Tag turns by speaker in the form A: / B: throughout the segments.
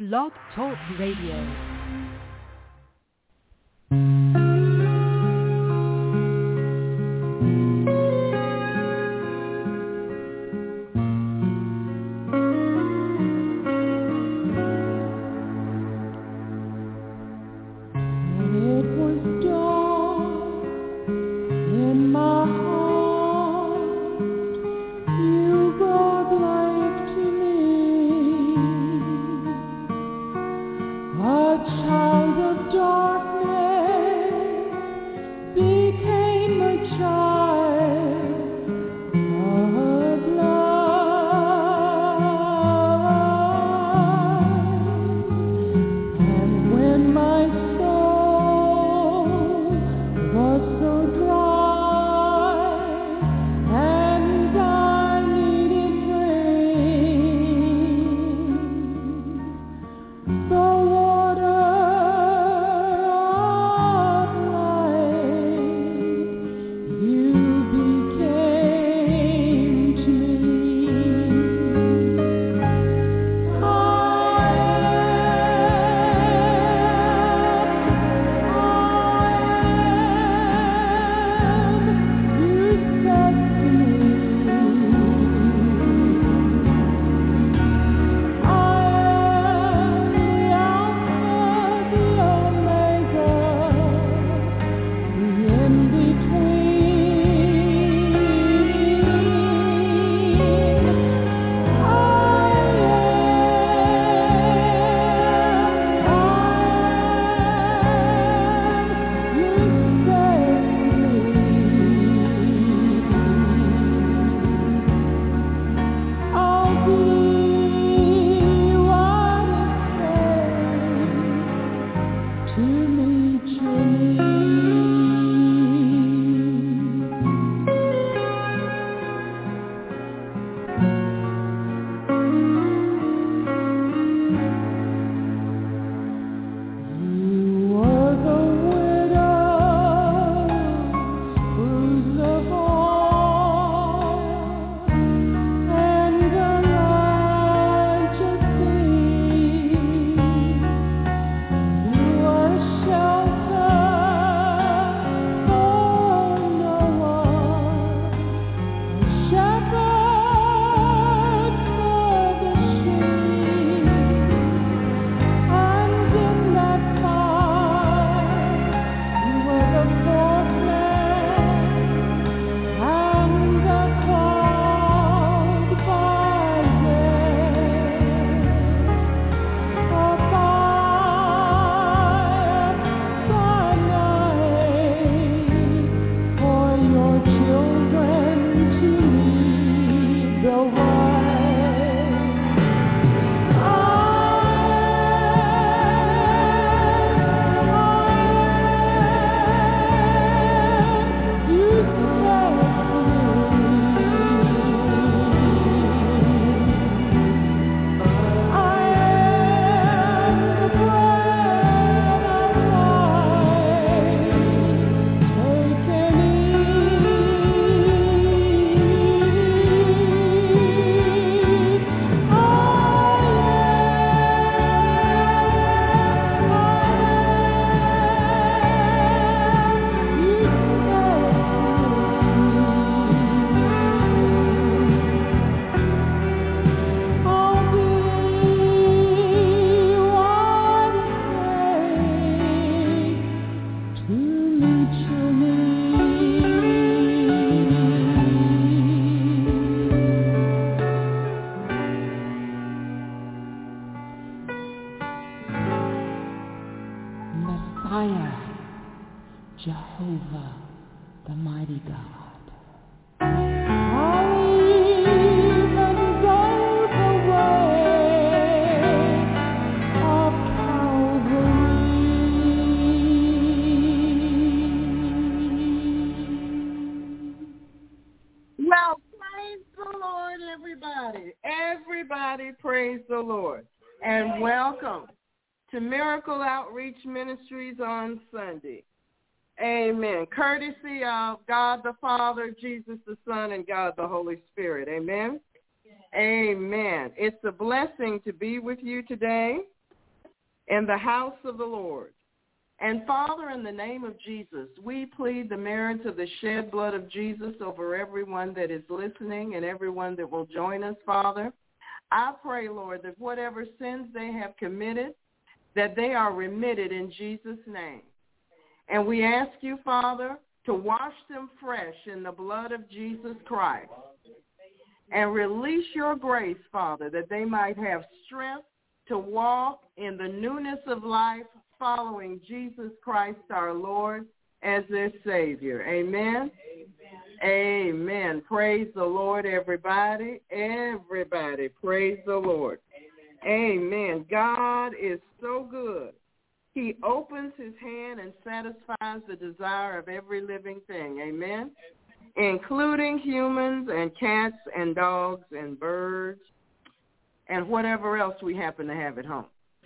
A: Blog Talk Radio.
B: Everybody praise the Lord. And welcome to Miracle Outreach Ministries on Sunday. Amen. Courtesy of God the Father, Jesus the Son, and God the Holy Spirit. Amen. Amen. It's a blessing to be with you today. in the house of the Lord. And Father, in the name of Jesus, we plead the merits of the shed blood of Jesus over everyone that is listening and everyone that will join us, Father. I pray, Lord, that whatever sins they have committed, that they are remitted in Jesus' name. And we ask you, Father, to wash them fresh in the blood of Jesus Christ and release your grace, Father, that they might have strength to walk in the newness of life following Jesus Christ our Lord as their Savior. Amen? Amen. Praise the Lord, everybody. Everybody, praise the Lord. Amen. God is so good. He opens his hand and satisfies the desire of every living thing. Amen? Including humans and cats and dogs and birds and whatever else we happen to have at home.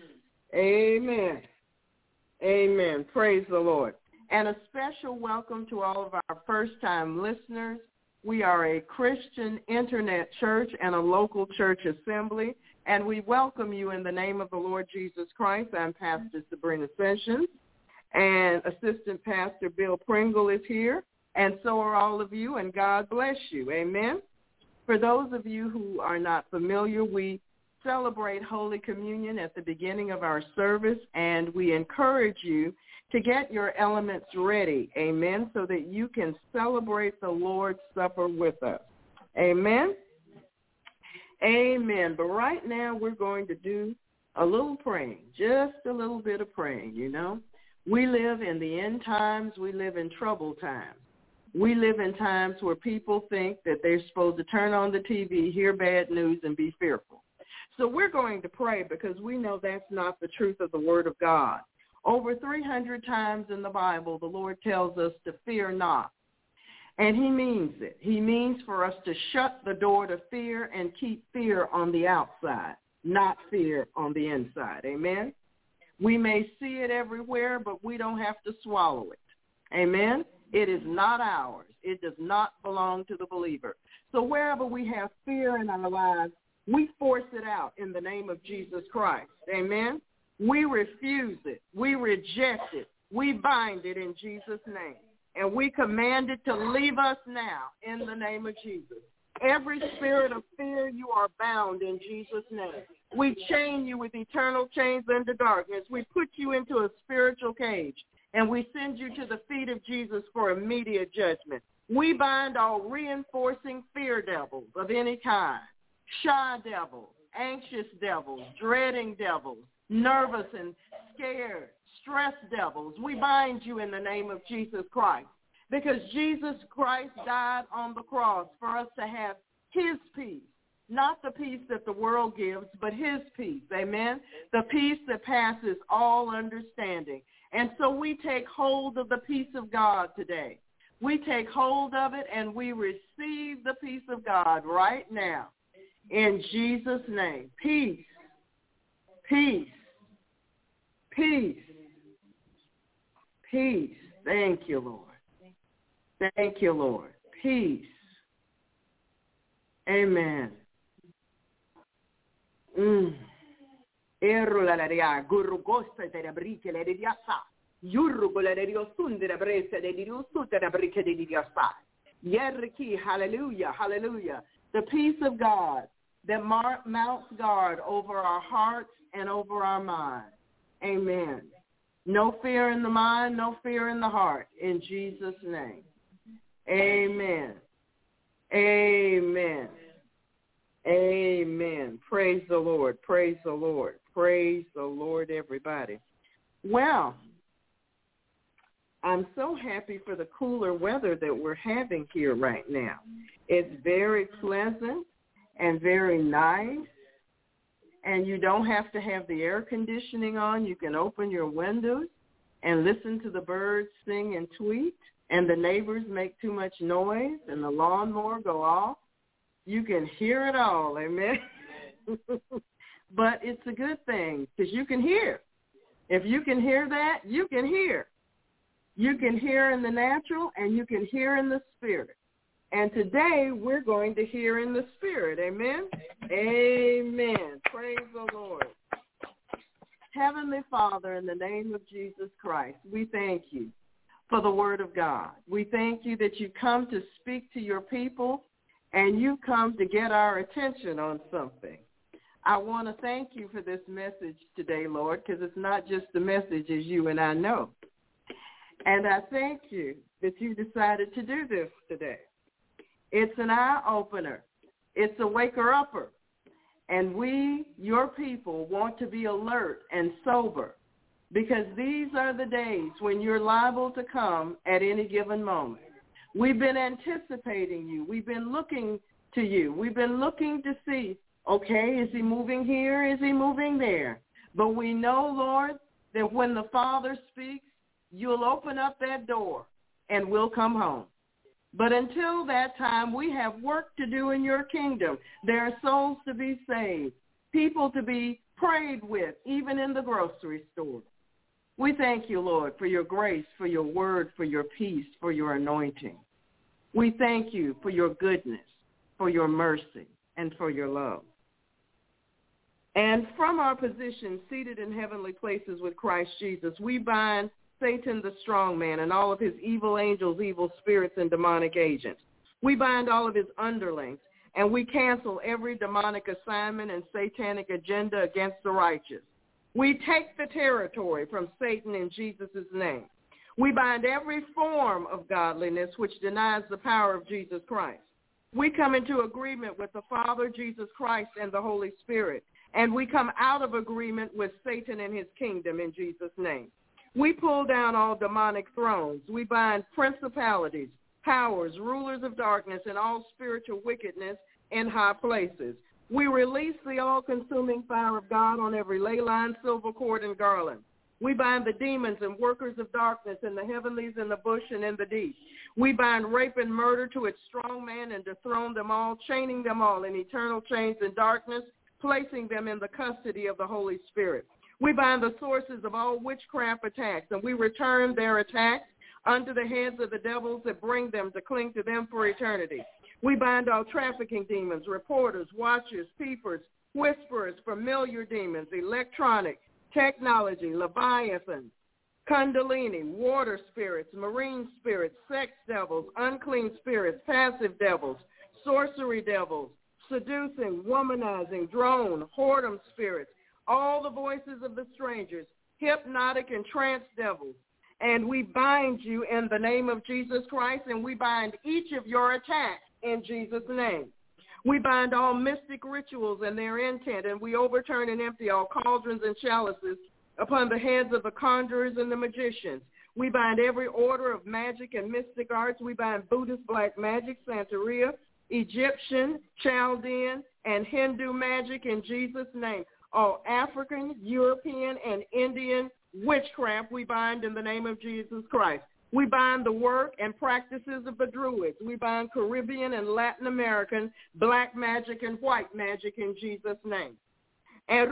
B: Amen. Amen. Praise the Lord. And a special welcome to all of our first-time listeners. We are a Christian internet church and a local church assembly, and we welcome you in the name of the Lord Jesus Christ. I'm Pastor Sabrina Sessions, and Assistant Pastor Bill Pringle is here, and so are all of you, and God bless you. Amen. For those of you who are not familiar, we celebrate Holy Communion at the beginning of our service, and we encourage you to get your elements ready, amen, so that you can celebrate the Lord's Supper with us. Amen? Amen. But right now we're going to do a little praying, just a little bit of praying, you know. We live in the end times. We live in troubled times. We live in times where people think that they're supposed to turn on the TV, hear bad news, and be fearful. So we're going to pray because we know that's not the truth of the Word of God. Over 300 times in the Bible, the Lord tells us to fear not. And he means it. He means for us to shut the door to fear and keep fear on the outside, not fear on the inside. Amen? We may see it everywhere, but we don't have to swallow it. Amen? It is not ours. It does not belong to the believer. So wherever we have fear in our lives, we force it out in the name of Jesus Christ. Amen? We refuse it. We reject it. We bind it in Jesus' name. And we command it to leave us now in the name of Jesus. Every spirit of fear, you are bound in Jesus' name. We chain you with eternal chains into darkness. We put you into a spiritual cage, and we send you to the feet of Jesus for immediate judgment. We bind all reinforcing fear devils of any kind. Shy devils, anxious devils, dreading devils, nervous and scared, stressed devils. We bind you in the name of Jesus Christ because Jesus Christ died on the cross for us to have his peace, not the peace that the world gives, but his peace, amen, the peace that passes all understanding. And so we take hold of the peace of God today. We take hold of it and we receive the peace of God right now. In Jesus' name, peace, peace, peace, peace. Thank you, Lord. Thank you, Lord. Peace. Amen. Hallelujah, hallelujah. The peace of God that mounts guard over our hearts and over our minds. Amen. No fear in the mind, no fear in the heart. In Jesus' name. Amen. Amen. Amen. Praise the Lord. Praise the Lord. Praise the Lord, everybody. Well, I'm so happy for the cooler weather that we're having here right now. It's very pleasant and very nice, and you don't have to have the air conditioning on. You can open your windows and listen to the birds sing and tweet, and the neighbors make too much noise, and the lawnmower go off. You can hear it all, amen? But it's a good thing because you can hear. If you can hear that, you can hear. You can hear in the natural, and you can hear in the spirit. And today we're going to hear in the spirit. Amen? Amen. Praise the Lord. Heavenly Father, in the name of Jesus Christ, we thank you for the word of God. We thank you that you come to speak to your people and you come to get our attention on something. I want to thank you for this message today, Lord, because it's not just the message as you and I know. And I thank you that you decided to do this today. It's an eye-opener. It's a waker-upper. And we, your people, want to be alert and sober because these are the days when you're liable to come at any given moment. We've been anticipating you. We've been looking to you. We've been looking to see, okay, is he moving here? Is he moving there? But we know, Lord, that when the Father speaks, you'll open up that door and we'll come home. But until that time, we have work to do in your kingdom. There are souls to be saved, people to be prayed with, even in the grocery store. We thank you, Lord, for your grace, for your word, for your peace, for your anointing. We thank you for your goodness, for your mercy, and for your love. And from our position seated in heavenly places with Christ Jesus, we bind Satan the strong man and all of his evil angels, evil spirits, and demonic agents. We bind all of his underlings, and we cancel every demonic assignment and satanic agenda against the righteous. We take the territory from Satan in Jesus' name. We bind every form of godliness which denies the power of Jesus Christ. We come into agreement with the Father, Jesus Christ, and the Holy Spirit, and we come out of agreement with Satan and his kingdom in Jesus' name. We pull down all demonic thrones. We bind principalities, powers, rulers of darkness, and all spiritual wickedness in high places. We release the all-consuming fire of God on every ley line, silver cord, and garland. We bind the demons and workers of darkness in the heavenlies, in the bush, and in the deep. We bind rape and murder to its strong man and dethrone them all, chaining them all in eternal chains in darkness, placing them in the custody of the Holy Spirit. We bind the sources of all witchcraft attacks, and we return their attacks unto the heads of the devils that bring them to cling to them for eternity. We bind all trafficking demons, reporters, watchers, peepers, whisperers, familiar demons, electronic, technology, Leviathan, Kundalini, water spirits, marine spirits, sex devils, unclean spirits, passive devils, sorcery devils, seducing, womanizing, drone, whoredom spirits, all the voices of the strangers, hypnotic and trance devils. And we bind you in the name of Jesus Christ, and we bind each of your attacks in Jesus' name. We bind all mystic rituals and their intent, and we overturn and empty all cauldrons and chalices upon the heads of the conjurers and the magicians. We bind every order of magic and mystic arts. We bind Buddhist black magic, Santeria, Egyptian, Chaldean, and Hindu magic in Jesus' name. All African, European, and Indian witchcraft we bind in the name of Jesus Christ. We bind the work and practices of the Druids. We bind Caribbean and Latin American black magic and white magic in Jesus' name. And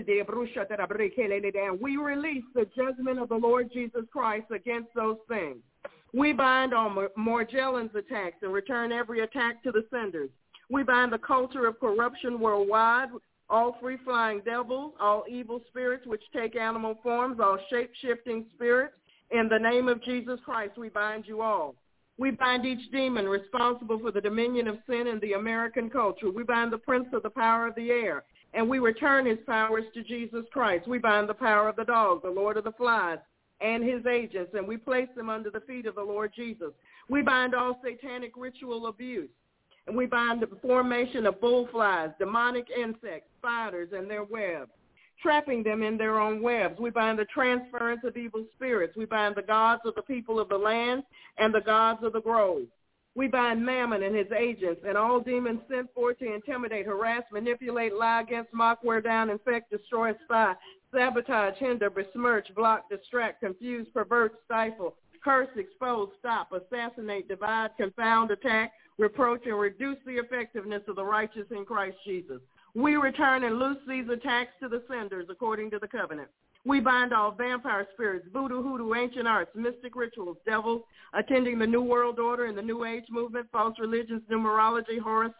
B: we release the judgment of the Lord Jesus Christ against those things. We bind all Morgellons attacks and return every attack to the senders. We bind the culture of corruption worldwide, all free-flying devils, all evil spirits which take animal forms, all shape-shifting spirits. In the name of Jesus Christ, we bind you all. We bind each demon responsible for the dominion of sin in the American culture. We bind the prince of the power of the air, and we return his powers to Jesus Christ. We bind the power of the dog, the lord of the flies, and his agents, and we place them under the feet of the Lord Jesus. We bind all satanic ritual abuse. And we bind the formation of bullflies, demonic insects, spiders, and their webs, trapping them in their own webs. We bind the transference of evil spirits. We bind the gods of the people of the land and the gods of the grove. We bind Mammon and his agents and all demons sent forth to intimidate, harass, manipulate, lie against, mock, wear down, infect, destroy, spy, sabotage, hinder, besmirch, block, distract, confuse, pervert, stifle, curse, expose, stop, assassinate, divide, confound, attack, reproach, and reduce the effectiveness of the righteous in Christ Jesus. We return and loose these attacks to the senders according to the covenant. We bind all vampire spirits, voodoo, hoodoo, ancient arts, mystic rituals, devils, attending the New World Order and the New Age movement, false religions, numerology, horoscopes,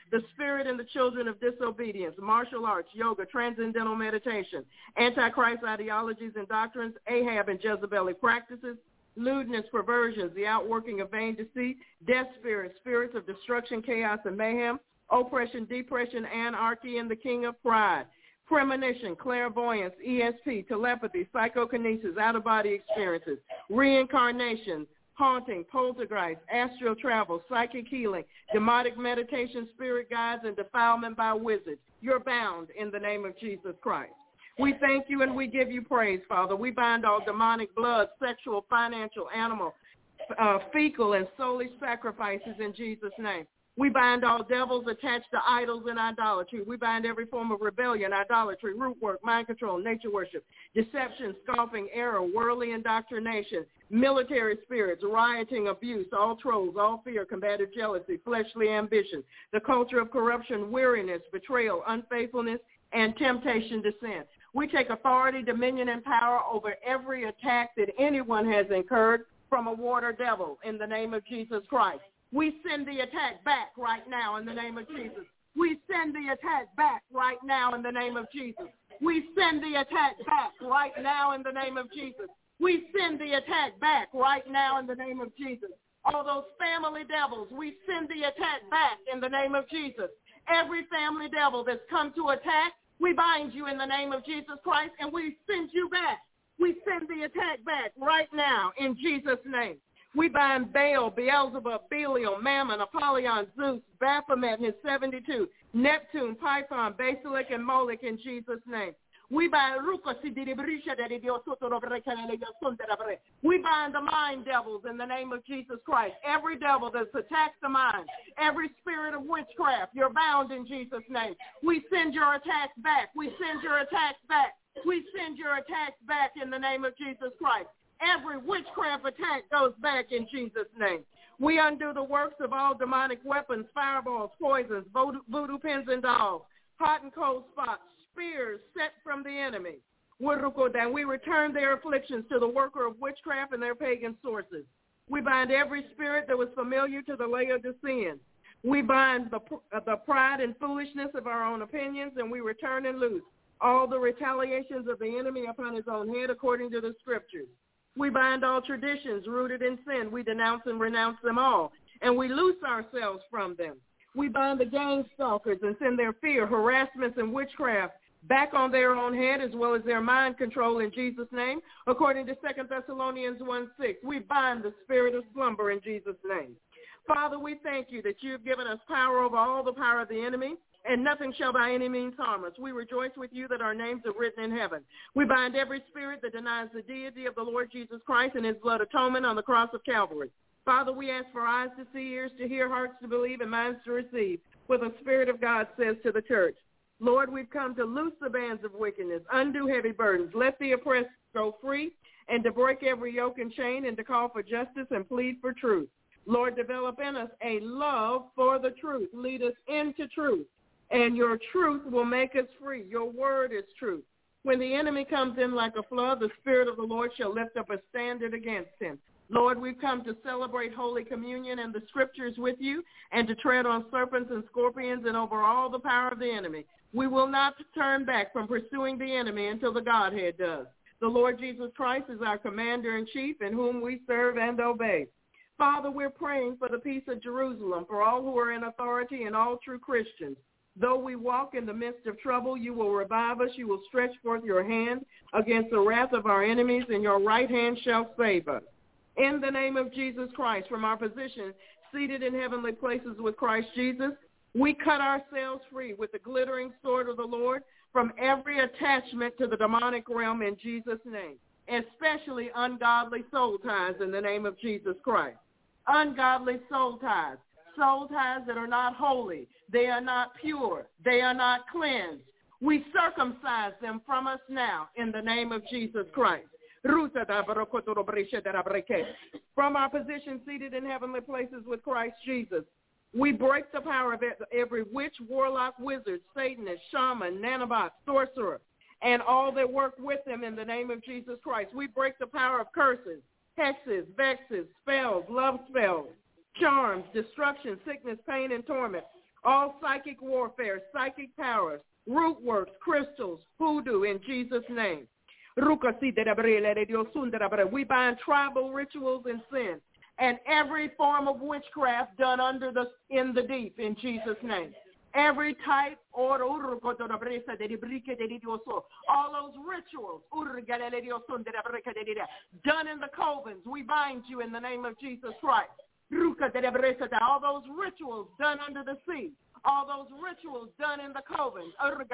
B: the spirit and the children of disobedience, martial arts, yoga, transcendental meditation, antichrist ideologies and doctrines, Ahab and Jezebelic practices, lewdness, perversions, the outworking of vain deceit, death spirits, spirits of destruction, chaos, and mayhem, oppression, depression, anarchy, and the king of pride, premonition, clairvoyance, ESP, telepathy, psychokinesis, out-of-body experiences, reincarnation, haunting, poltergeist, astral travel, psychic healing, demonic meditation, spirit guides, and defilement by wizards. You're bound in the name of Jesus Christ. We thank you and we give you praise, Father. We bind all demonic blood, sexual, financial, animal, fecal, and soulish sacrifices in Jesus' name. We bind all devils attached to idols and idolatry. We bind every form of rebellion, idolatry, root work, mind control, nature worship, deception, scoffing, error, worldly indoctrination, military spirits, rioting, abuse, all trolls, all fear, combative jealousy, fleshly ambition, the culture of corruption, weariness, betrayal, unfaithfulness, and temptation to sin. We take authority, dominion, and power over every attack that anyone has incurred from a water devil in the name of Jesus Christ. We send the attack back right now in the name of Jesus. We send the attack back right now in the name of Jesus. We send the attack back right now in the name of Jesus. We send the attack back right now in the name of Jesus. All those family devils, we send the attack back in the name of Jesus. Every family devil that's come to attack, we bind you in the name of Jesus Christ, and we send you back. We send the attack back right now in Jesus' name. We bind Baal, Beelzebub, Belial, Mammon, Apollyon, Zeus, Baphomet and his 72, Neptune, Python, Basilic, and Moloch in Jesus' name. We bind We bind the mind devils in the name of Jesus Christ. Every devil that's attacked the mind, every spirit of witchcraft, you're bound in Jesus' name. We send your attacks back. We send your attacks back. We send your attacks back in the name of Jesus Christ. Every witchcraft attack goes back in Jesus' name. We undo the works of all demonic weapons, fireballs, poisons, voodoo pins and dolls, hot and cold spots, spears set from the enemy. We return their afflictions to the worker of witchcraft and their pagan sources. We bind every spirit that was familiar to the Laodiceans. We bind the pride and foolishness of our own opinions, and we return and loose all the retaliations of the enemy upon his own head according to the scriptures. We bind all traditions rooted in sin. We denounce and renounce them all, and we loose ourselves from them. We bind the gang stalkers and send their fear, harassments, and witchcraft back on their own head as well as their mind control in Jesus' name, according to 2 Thessalonians 1:6. We bind the spirit of slumber in Jesus' name. Father, we thank you that you've given us power over all the power of the enemy, and nothing shall by any means harm us. We rejoice with you that our names are written in heaven. We bind every spirit that denies the deity of the Lord Jesus Christ and his blood atonement on the cross of Calvary. Father, we ask for eyes to see, ears to hear, hearts to believe, and minds to receive, what the Spirit of God says to the church. Lord, we've come to loose the bands of wickedness, undo heavy burdens, let the oppressed go free, and to break every yoke and chain, and to call for justice and plead for truth. Lord, develop in us a love for the truth. Lead us into truth. And your truth will make us free. Your word is truth. When the enemy comes in like a flood, the Spirit of the Lord shall lift up a standard against him. Lord, we've come to celebrate Holy Communion and the Scriptures with you and to tread on serpents and scorpions and over all the power of the enemy. We will not turn back from pursuing the enemy until the Godhead does. The Lord Jesus Christ is our commander-in-chief in whom we serve and obey. Father, we're praying for the peace of Jerusalem, for all who are in authority and all true Christians. Though we walk in the midst of trouble, you will revive us. You will stretch forth your hand against the wrath of our enemies, and your right hand shall save us. In the name of Jesus Christ, from our position seated in heavenly places with Christ Jesus, we cut ourselves free with the glittering sword of the Lord from every attachment to the demonic realm in Jesus' name, especially ungodly soul ties in the name of Jesus Christ. Ungodly soul ties that are not holy, they are not pure, they are not cleansed. We circumcise them from us now in the name of Jesus Christ. From our position seated in heavenly places with Christ Jesus, we break the power of every witch, warlock, wizard, Satanist, shaman, nanobot, sorcerer, and all that work with them in the name of Jesus Christ. We break the power of curses, hexes, vexes, spells, love spells, charms, destruction, sickness, pain, and torment all psychic warfare, psychic powers, root works, crystals, hoodoo, in Jesus' name. We bind tribal rituals and sin and every form of witchcraft done in the deep, in Jesus' name. Every type, all those rituals done in the covens, we bind you in the name of Jesus Christ. All those rituals done under the sea, all those rituals done in the covens,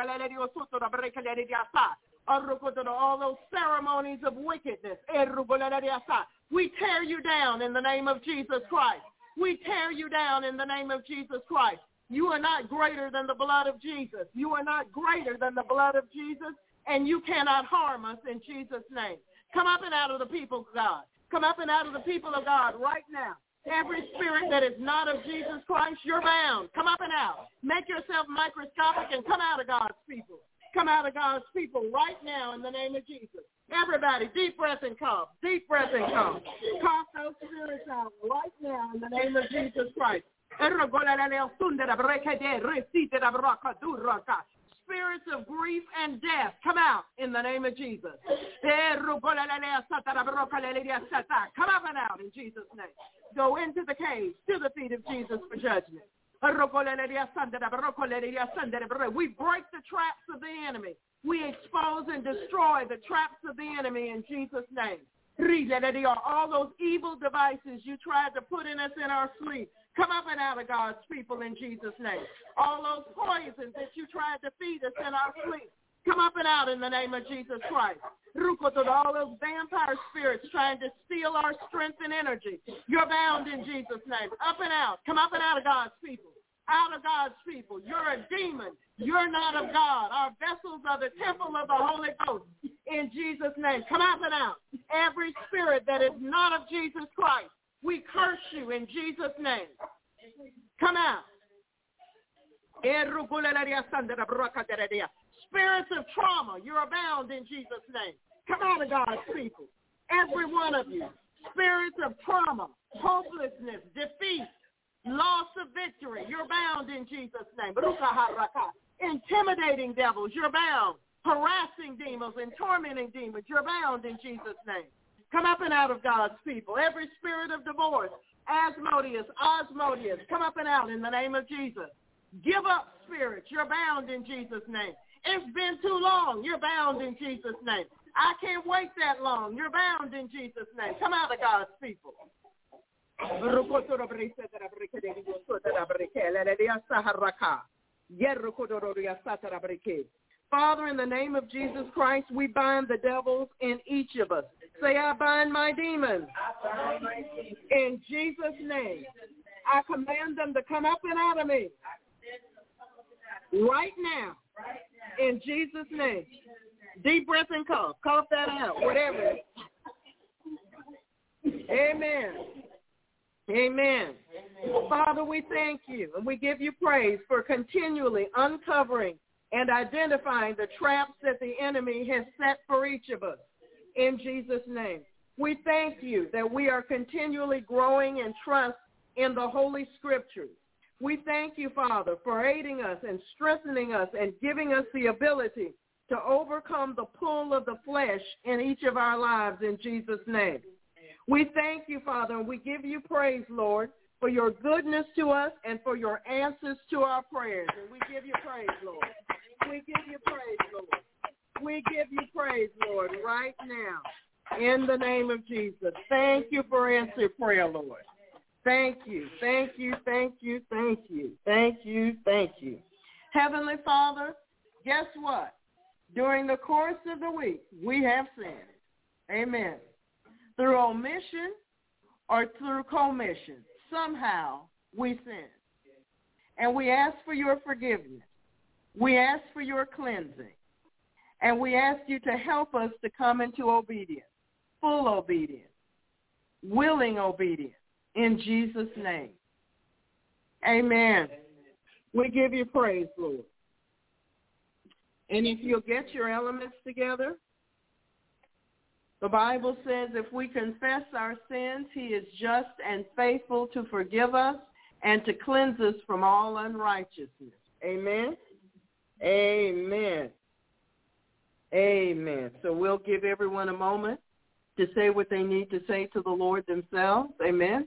B: all those ceremonies of wickedness, we tear you down in the name of Jesus Christ. We tear you down in the name of Jesus Christ. You are not greater than the blood of Jesus. You are not greater than the blood of Jesus, and you cannot harm us in Jesus' name. Come up and out of the people of God. Come up and out of the people of God right now. Every spirit that is not of Jesus Christ, you're bound. Come up and out. Make yourself microscopic and come out of God's people. Come out of God's people right now in the name of Jesus. Everybody, deep breath and cough. Deep breath and cough. Cough those spirits out right now in the name of Jesus Christ. Spirits of grief and death, come out in the name of Jesus. Come up and out in Jesus' name. Go into the caves, to the feet of Jesus for judgment. We break the traps of the enemy. We expose and destroy the traps of the enemy in Jesus' name. All those evil devices you tried to put in us in our sleep, come up and out of God's people in Jesus' name. All those poisons that you tried to feed us in our sleep, come up and out in the name of Jesus Christ. All those vampire spirits trying to steal our strength and energy, you're bound in Jesus' name. Up and out. Come up and out of God's people. Out of God's people. You're a demon. You're not of God. Our vessels are the temple of the Holy Ghost. In Jesus' name. Come up and out. Every spirit that is not of Jesus Christ, we curse you in Jesus' name. Come out. Spirits of trauma, you're bound in Jesus' name. Come out of God's people. Every one of you. Spirits of trauma, hopelessness, defeat, loss of victory, you're bound in Jesus' name. Intimidating devils, you're bound. Harassing demons and tormenting demons, you're bound in Jesus' name. Come up and out of God's people. Every spirit of divorce, Asmodeus, come up and out in the name of Jesus. Give up spirits, you're bound in Jesus' name. It's been too long, you're bound in Jesus' name. I can't wait that long, you're bound in Jesus' name. Come out of God's people. Father, in the name of Jesus Christ, we bind the devils in each of us. Say, I bind my demons. In Jesus' name, I command them to come up and out of me. Right now, in Jesus' name. Deep breath and cough. Cough that out, whatever. Amen. Amen. Father, we thank you and we give you praise for continually uncovering and identifying the traps that the enemy has set for each of us. In Jesus' name. We thank you that we are continually growing in trust in the Holy Scriptures. We thank you, Father, for aiding us and strengthening us and giving us the ability to overcome the pull of the flesh in each of our lives in Jesus' name. We thank you, Father, and we give you praise, Lord, for your goodness to us and for your answers to our prayers. And we give you praise, Lord. We give you praise, Lord. We give you praise, Lord, right now in the name of Jesus. Thank you for answering prayer, Lord. Thank you, thank you, thank you, thank you, thank you, thank you. Heavenly Father, guess what? During the course of the week, we have sinned. Amen. Through omission or through commission, somehow we sin. And we ask for your forgiveness. We ask for your cleansing. And we ask you to help us to come into obedience, full obedience, willing obedience, in Jesus' name. Amen. We give you praise, Lord. And if you'll get your elements together, the Bible says if we confess our sins, he is just and faithful to forgive us and to cleanse us from all unrighteousness. Amen? Amen. Amen. So we'll give everyone a moment to say what they need to say to the Lord themselves. Amen.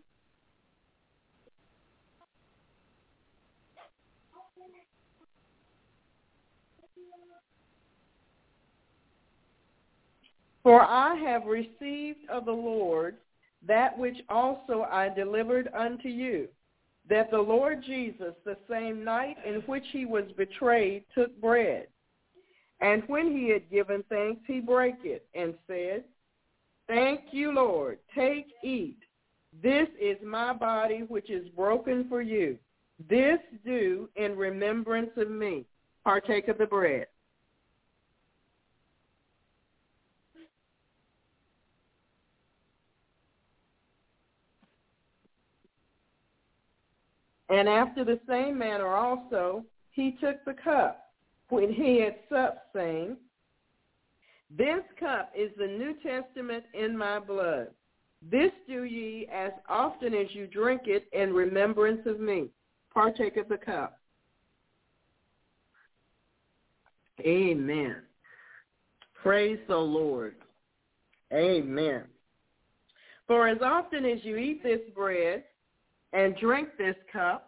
B: For I have received of the Lord that which also I delivered unto you, that the Lord Jesus, the same night in which he was betrayed, took bread. And when he had given thanks, he brake it and said, Thank you, Lord. Take, eat. This is my body which is broken for you. This do in remembrance of me. Partake of the bread. And after the same manner also, he took the cup when he had supped, saying, This cup is the New Testament in my blood. This do ye as often as you drink it in remembrance of me. Partake of the cup. Amen. Praise the Lord. Amen. For as often as you eat this bread and drink this cup,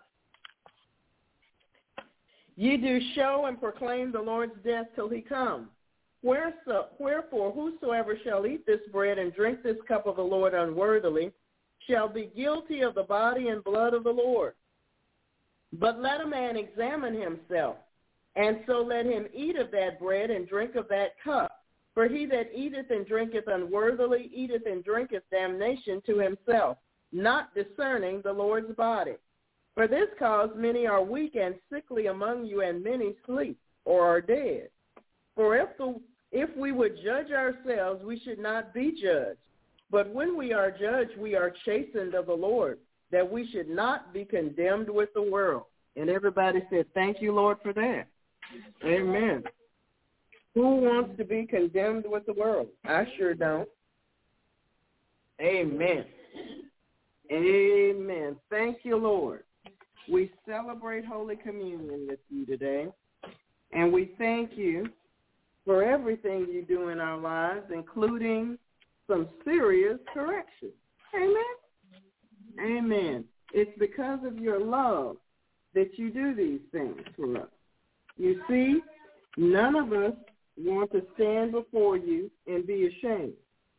B: ye do show and proclaim the Lord's death till he come. Wherefore, whosoever shall eat this bread and drink this cup of the Lord unworthily shall be guilty of the body and blood of the Lord. But let a man examine himself, and so let him eat of that bread and drink of that cup. For he that eateth and drinketh unworthily eateth and drinketh damnation to himself, not discerning the Lord's body. For this cause many are weak and sickly among you, and many sleep or are dead. For if we would judge ourselves, we should not be judged. But when we are judged, we are chastened of the Lord, that we should not be condemned with the world. And everybody said, thank you, Lord, for that. Amen. Who wants to be condemned with the world? I sure don't. Amen. Amen. Thank you, Lord. We celebrate Holy Communion with you today, and we thank you for everything you do in our lives, including some serious correction. Amen? Amen. It's because of your love that you do these things for us. You see, none of us want to stand before you and be ashamed.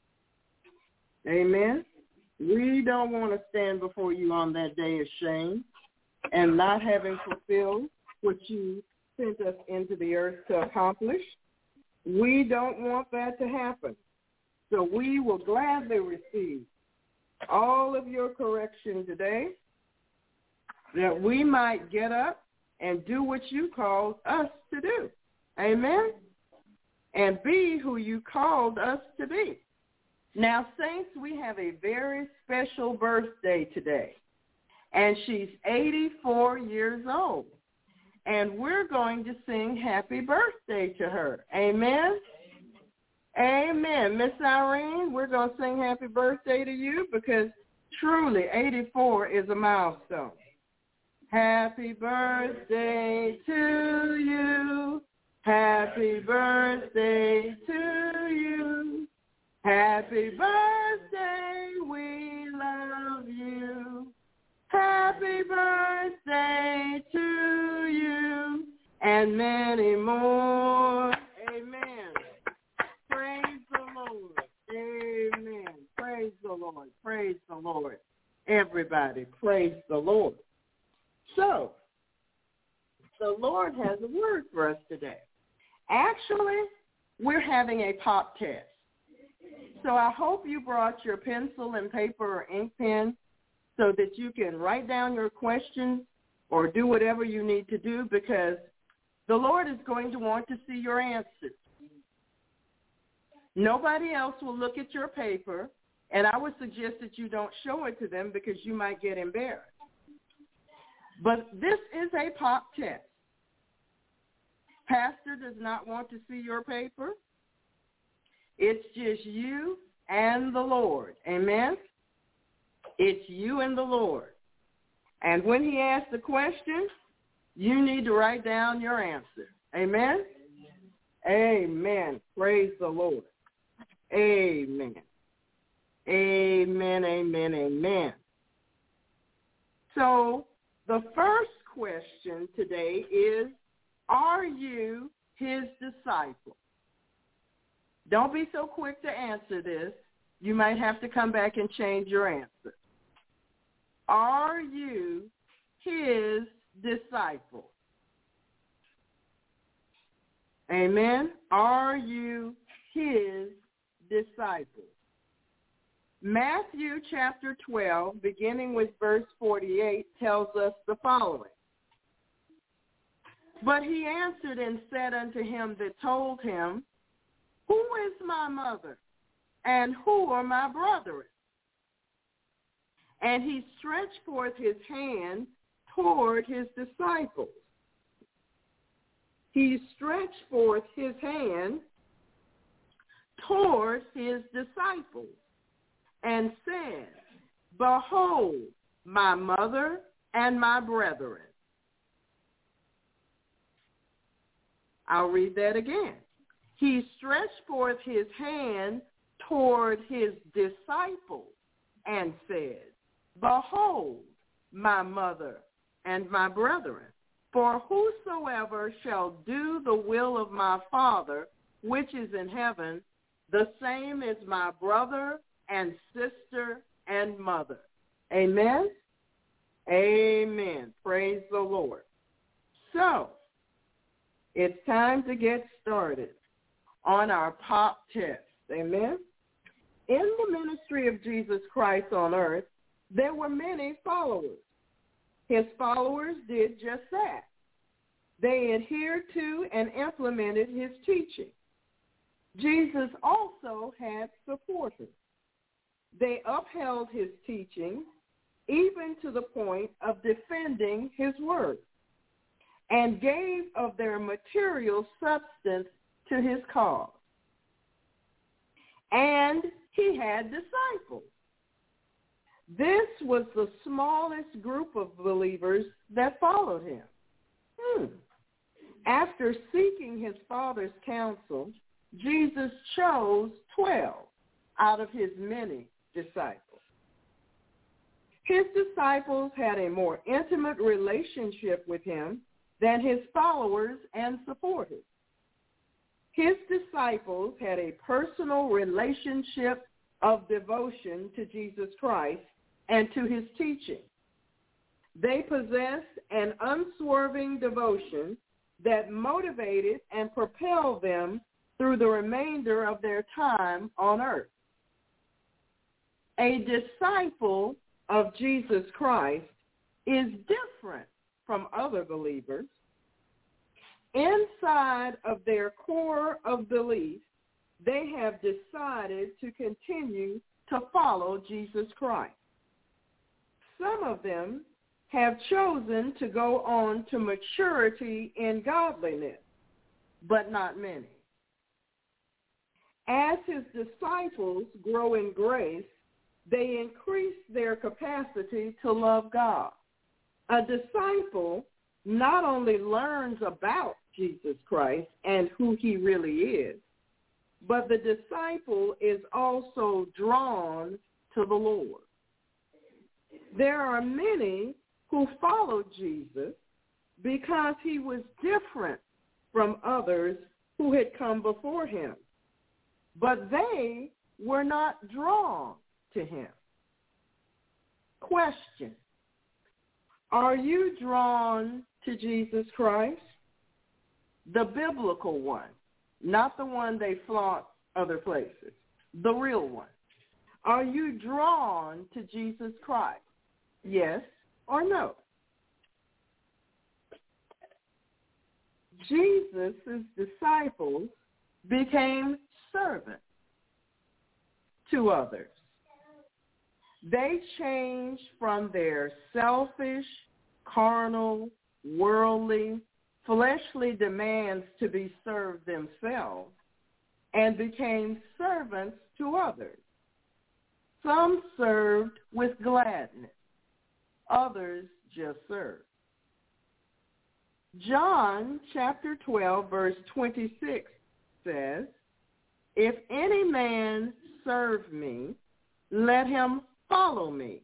B: Amen? We don't want to stand before you on that day ashamed and not having fulfilled what you sent us into the earth to accomplish. We don't want that to happen. So we will gladly receive all of your correction today, that we might get up and do what you called us to do. Amen? And be who you called us to be. Now, saints, we have a very special birthday today, and she's 84 years old, and we're going to sing happy birthday to her. Amen? Amen. Miss Irene, we're going to sing happy birthday to you because truly 84 is a milestone. Happy birthday to you. Happy birthday to you. Happy birthday, we love you. Happy birthday to you, and many more. Amen. Praise the Lord. Amen. Praise the Lord. Praise the Lord. Everybody, praise the Lord. So, the Lord has a word for us today. Actually, we're having a pop test. So I hope you brought your pencil and paper or ink pen so that you can write down your questions or do whatever you need to do, because the Lord is going to want to see your answers. Nobody else will look at your paper, and I would suggest that you don't show it to them because you might get embarrassed. But this is a pop test. Pastor does not want to see your paper. It's just you and the Lord. Amen? It's you and the Lord. And when he asks the question, you need to write down your answer. Amen? Amen. Praise the Lord. Amen. Amen, amen, amen. So the first question today is, are you his disciple? Don't be so quick to answer this. You might have to come back and change your answer. Are you his disciple? Amen. Are you his disciple? Matthew chapter 12, beginning with verse 48, tells us the following. But he answered and said unto him that told him, who is my mother, and who are my brethren? And he stretched forth his hand toward his disciples. He stretched forth his hand toward his disciples and said, behold, my mother and my brethren. I'll read that again. He stretched forth his hand toward his disciples and said, behold, my mother and my brethren. For whosoever shall do the will of my Father, which is in heaven, the same is my brother and sister and mother. Amen? Amen. Praise the Lord. So, it's time to get started on our pop test. Amen? In the ministry of Jesus Christ on earth, there were many followers. His followers did just that. They adhered to and implemented his teaching. Jesus also had supporters. They upheld his teaching even to the point of defending his word and gave of their material substance to his cause. And he had disciples. This was the smallest group of believers that followed him. After seeking his Father's counsel, Jesus chose 12 out of his many disciples. His disciples had a more intimate relationship with him than his followers and supporters. His disciples had a personal relationship of devotion to Jesus Christ and to his teaching. They possessed an unswerving devotion that motivated and propelled them through the remainder of their time on earth. A disciple of Jesus Christ is different from other believers. Inside of their core of belief, they have decided to continue to follow Jesus Christ. Some of them have chosen to go on to maturity in godliness, but not many. As his disciples grow in grace, they increase their capacity to love God. A disciple not only learns about Jesus Christ and who he really is, but the disciple is also drawn to the Lord. There are many who followed Jesus because he was different from others who had come before him, but they were not drawn to him. Question: are you drawn to Jesus Christ? The biblical one, not the one they flaunt other places, the real one. Are you drawn to Jesus Christ? Yes or no? Jesus' disciples became servants to others. They changed from their selfish, carnal, worldly, fleshly demands to be served themselves and became servants to others. Some served with gladness. Others just serve. John chapter 12, verse 26 says, if any man serve me, let him follow me.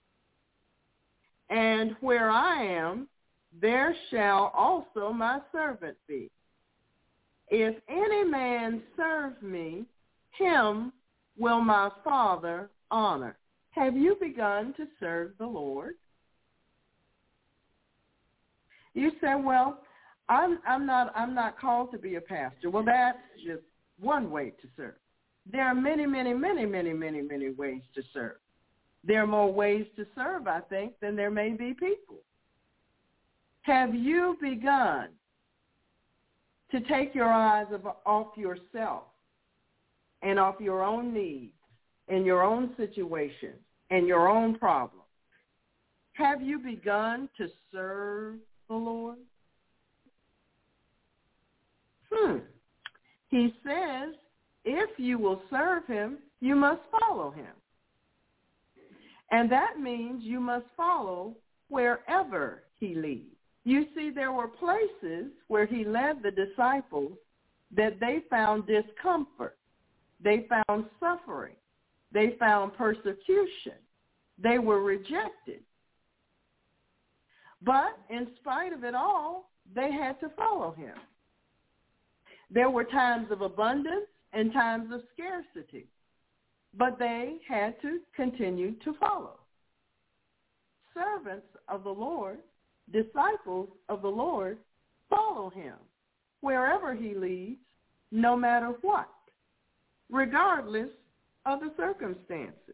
B: And where I am, there shall also my servant be. If any man serve me, him will my Father honor. Have you begun to serve the Lord? You say, well, I'm not called to be a pastor. Well, that's just one way to serve. There are many, many, many, many, many, many ways to serve. There are more ways to serve, I think, than there may be people. Have you begun to take your eyes off yourself and off your own needs and your own situation and your own problems? Have you begun to serve the Lord? He says, if you will serve him, you must follow him. And that means you must follow wherever he leads. You see, there were places where he led the disciples that they found discomfort. They found suffering. They found persecution. They were rejected. But in spite of it all, they had to follow him. There were times of abundance and times of scarcity, but they had to continue to follow. Servants of the Lord, disciples of the Lord, follow him wherever he leads, no matter what, regardless of the circumstances.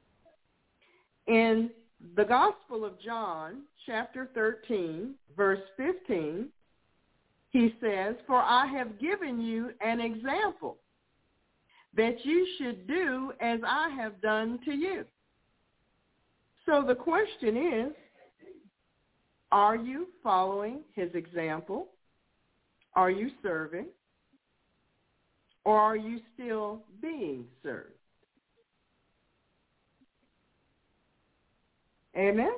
B: In the Gospel of John, chapter 13, verse 15, he says, for I have given you an example that you should do as I have done to you. So the question is, are you following his example? Are you serving? Or are you still being served? Amen?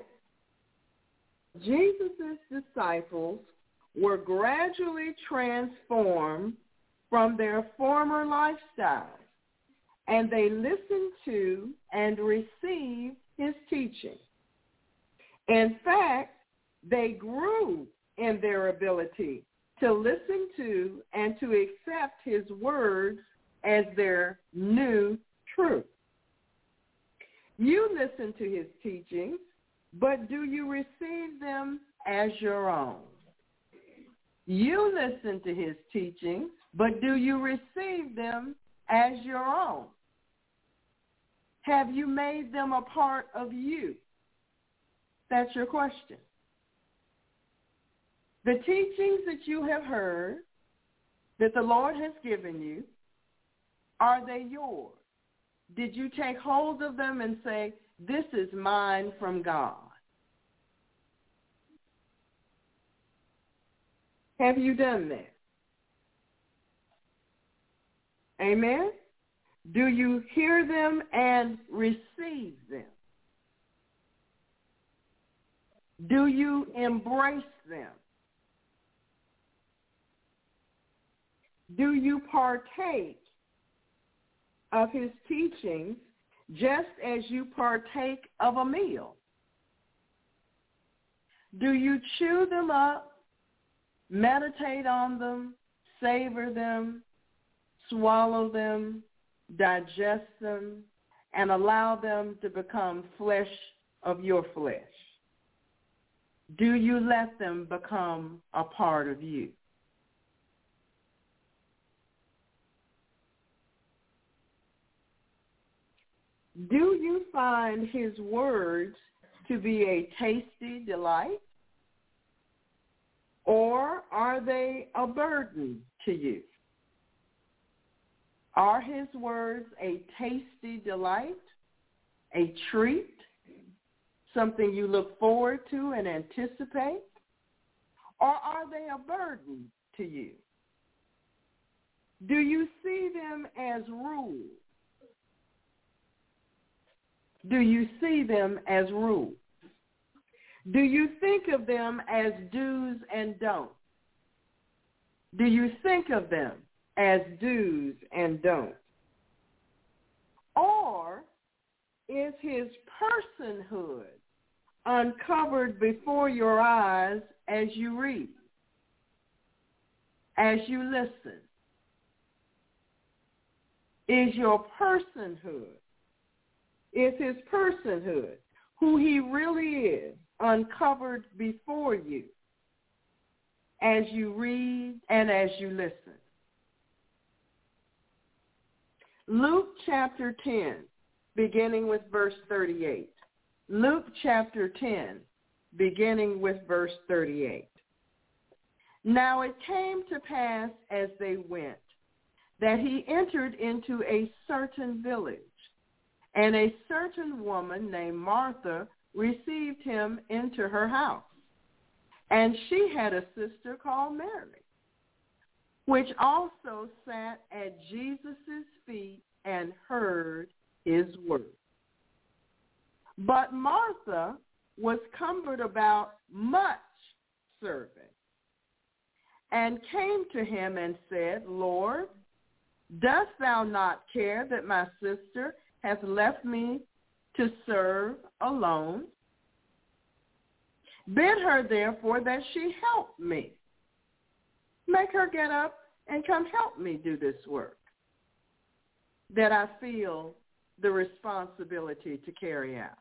B: Jesus' disciples were gradually transformed from their former lifestyles, and they listened to and received his teaching. In fact, they grew in their ability to listen to and to accept his words as their new truth. You listen to his teachings, but do you receive them as your own? You listen to his teachings, but do you receive them as your own? Have you made them a part of you? That's your question. The teachings that you have heard, that the Lord has given you, are they yours? Did you take hold of them and say, this is mine from God? Have you done that? Amen? Do you hear them and receive them? Do you embrace them? Do you partake of his teachings just as you partake of a meal? Do you chew them up, meditate on them, savor them, swallow them, digest them, and allow them to become flesh of your flesh? Do you let them become a part of you? Do you find his words to be a tasty delight? Or are they a burden to you? Are his words a tasty delight, a treat, something you look forward to and anticipate? Or are they a burden to you? Do you see them as rules? Do you see them as rules? Do you think of them as do's and don'ts? Do you think of them as do's and don'ts? Or is his personhood uncovered before your eyes as you read, as you listen? Is your personhood, is his personhood, who he really is, uncovered before you as you read and as you listen? Luke chapter 10, beginning with verse 38. Luke chapter 10, beginning with verse 38. Now it came to pass as they went that he entered into a certain village, and a certain woman named Martha received him into her house. And she had a sister called Mary, which also sat at Jesus' feet and heard his word. But Martha was cumbered about much serving, and came to him and said, Lord, dost thou not care that my sister hath left me to serve alone? Bid her therefore that she help me. Make her get up and come help me do this work that I feel the responsibility to carry out.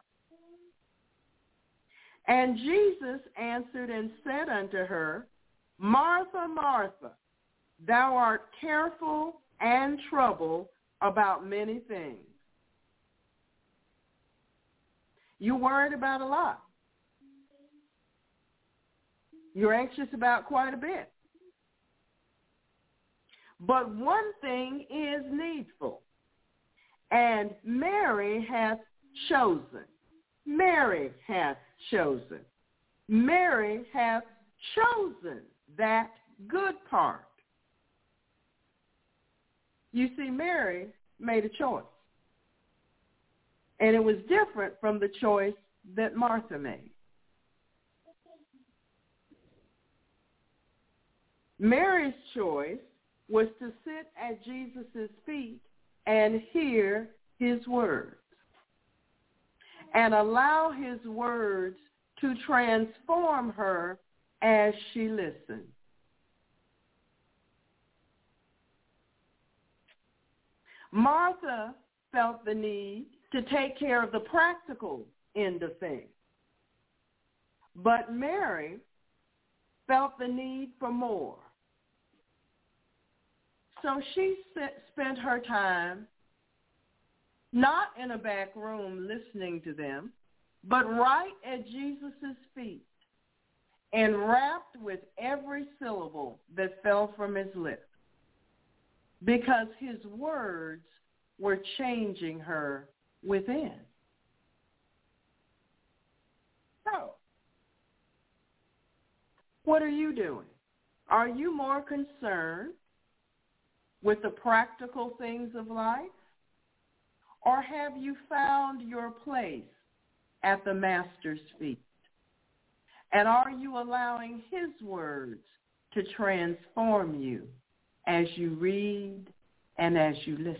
B: And Jesus answered and said unto her, Martha, Martha, thou art careful and troubled about many things. You're worried about a lot. You're anxious about quite a bit. But one thing is needful, and Mary hath chosen. Mary hath chosen. Mary hath chosen that good part. You see, Mary made a choice, and it was different from the choice that Martha made. Mary's choice was to sit at Jesus' feet and hear his words and allow his words to transform her as she listened. Martha felt the need to take care of the practical end of things, but Mary felt the need for more. So she spent her time not in a back room listening to them, but right at Jesus' feet, enwrapped with every syllable that fell from his lips, because his words were changing her within. So, what are you doing? Are you more concerned with the practical things of life? Or have you found your place at the Master's feet? And are you allowing his words to transform you as you read and as you listen?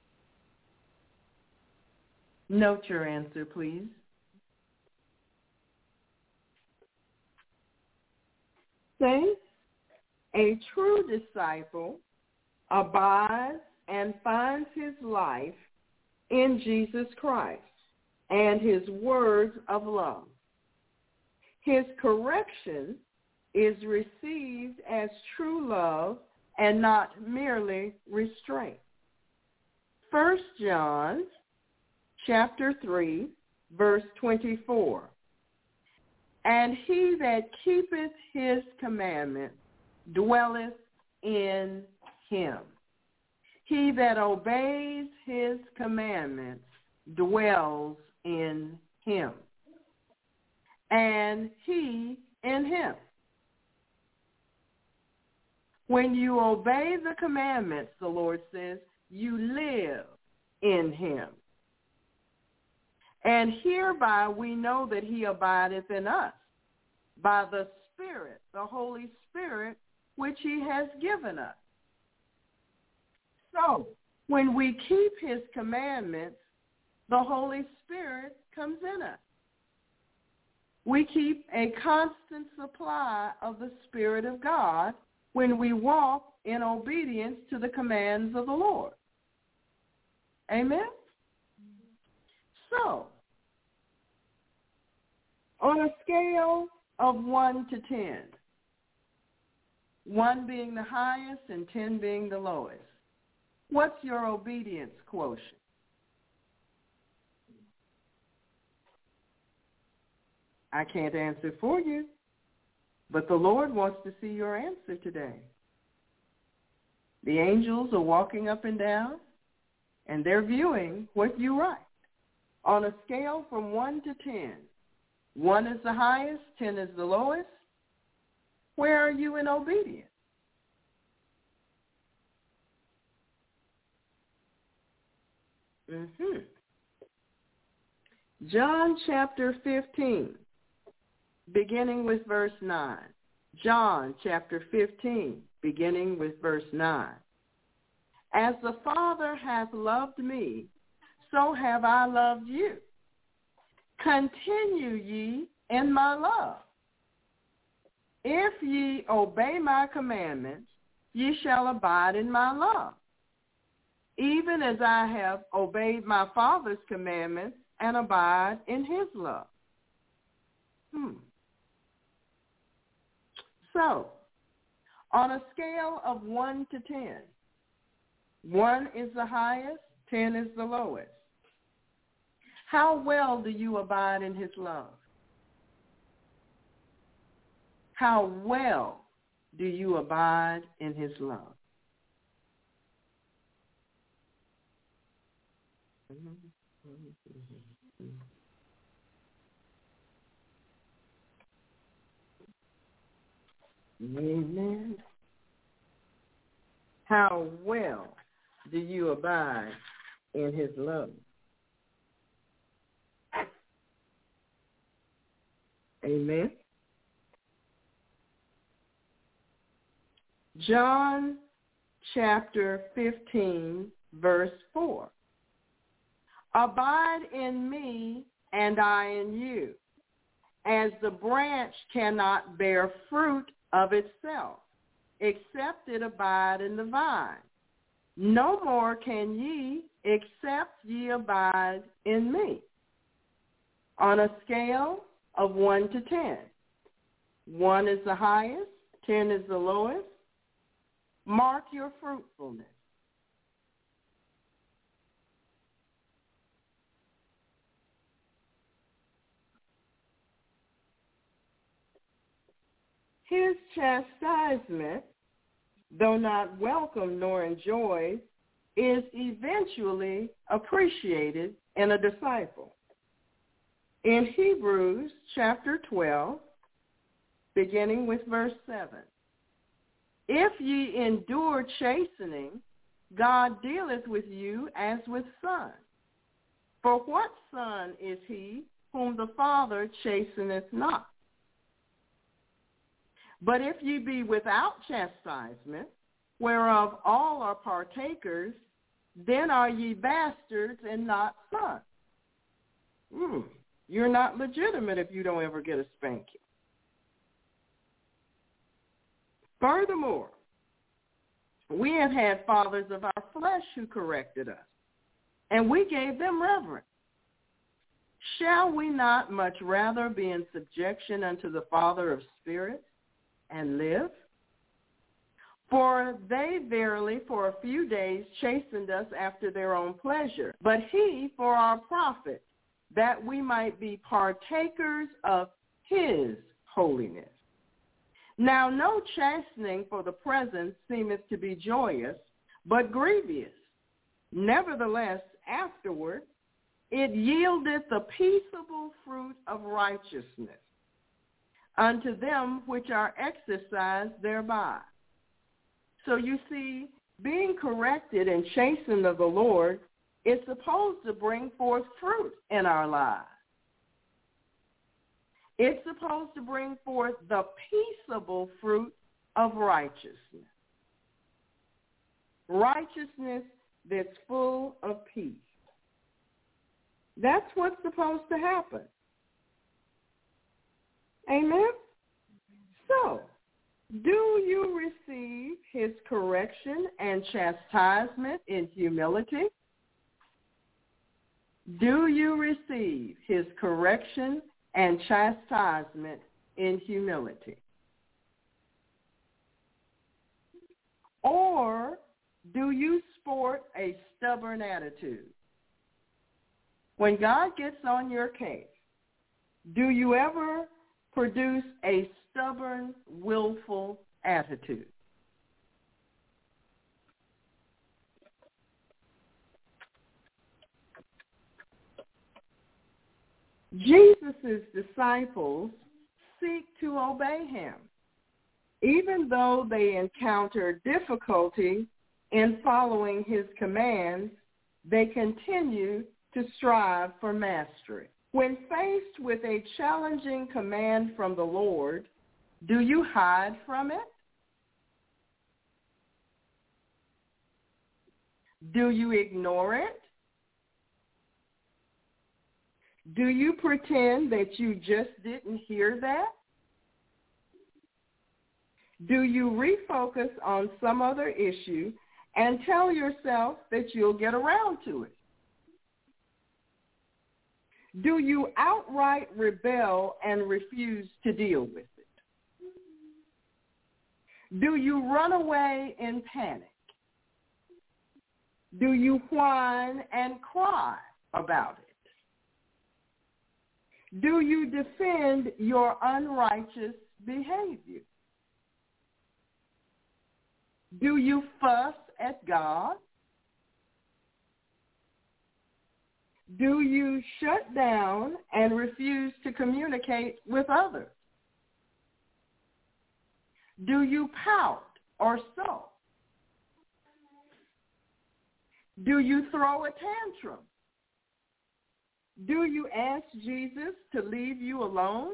B: Note your answer, please. Saints, a true disciple abides and finds his life in Jesus Christ and his words of love. His correction is received as true love and not merely restraint. 1 John chapter 3, verse 24. And he that keepeth his commandments dwelleth in him. He that obeys his commandments dwells in him, and he in him. When you obey the commandments, the Lord says, you live in him. And hereby we know that he abideth in us, by the Spirit, the Holy Spirit, which he has given us. So, when we keep his commandments, the Holy Spirit comes in us. We keep a constant supply of the Spirit of God when we walk in obedience to the commands of the Lord. Amen? So, on a scale of 1 to 10, 1 being the highest and 10 being the lowest, what's your obedience quotient? I can't answer for you, but the Lord wants to see your answer today. The angels are walking up and down, and they're viewing what you write. On a scale from 1 to 10, 1 is the highest, 10 is the lowest. Where are you in obedience? John chapter 15, beginning with verse 9. John chapter 15, beginning with verse 9. As the Father hath loved me, so have I loved you. Continue ye in my love. If ye obey my commandments, ye shall abide in my love, even as I have obeyed my Father's commandments and abide in his love. So, on a scale of 1 to 10, 1 is the highest, 10 is the lowest. How well do you abide in his love? How well do you abide in his love? Amen. How well do you abide in his love? Amen. John chapter 15, verse 4. Abide in me and I in you, as the branch cannot bear fruit of itself, except it abide in the vine. No more can ye, except ye abide in me. On a scale of 1 to 10, 1 is the highest, 10 is the lowest. Mark your fruitfulness. His chastisement, though not welcome nor enjoyed, is eventually appreciated in a disciple. In Hebrews chapter 12, beginning with verse 7, if ye endure chastening, God dealeth with you as with sons. For what son is he whom the Father chasteneth not? But if ye be without chastisement, whereof all are partakers, then are ye bastards and not sons. You're not legitimate if you don't ever get a spanking. Furthermore, we have had fathers of our flesh who corrected us, and we gave them reverence. Shall we not much rather be in subjection unto the Father of spirits and live? For they verily for a few days chastened us after their own pleasure, but he for our profit, that we might be partakers of his holiness. Now no chastening for the present seemeth to be joyous, but grievous. Nevertheless, afterward, it yieldeth the peaceable fruit of righteousness unto them which are exercised thereby. So you see, being corrected and chastened of the Lord is supposed to bring forth fruit in our lives. It's supposed to bring forth the peaceable fruit of righteousness. Righteousness that's full of peace. That's what's supposed to happen. Amen? So, do you receive his correction and chastisement in humility? Do you receive his correction and chastisement in humility? Or do you sport a stubborn attitude? When God gets on your case, do you ever produce a stubborn, willful attitude? Jesus' disciples seek to obey him, even though they encounter difficulty in following his commands. They continue to strive for mastery. When faced with a challenging command from the Lord, do you hide from it? Do you ignore it? Do you pretend that you just didn't hear that? Do you refocus on some other issue and tell yourself that you'll get around to it? Do you outright rebel and refuse to deal with it? Do you run away in panic? Do you whine and cry about it? Do you defend your unrighteous behavior? Do you fuss at God? Do you shut down and refuse to communicate with others? Do you pout or sulk? Do you throw a tantrum? Do you ask Jesus to leave you alone?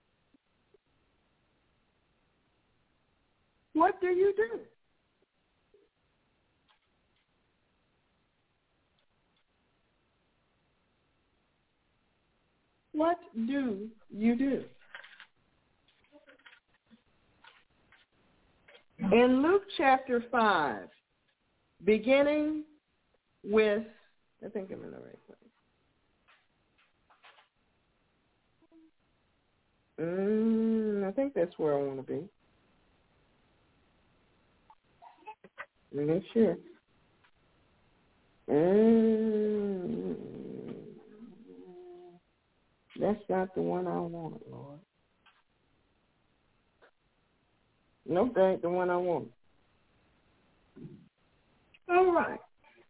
B: What do you do? What do you do? In Luke chapter 5, beginning with, I think I'm in the right place. I think that's where I want to be. I'm not sure. That's not the one I want, Lord. Nope, that ain't the one I want. All right.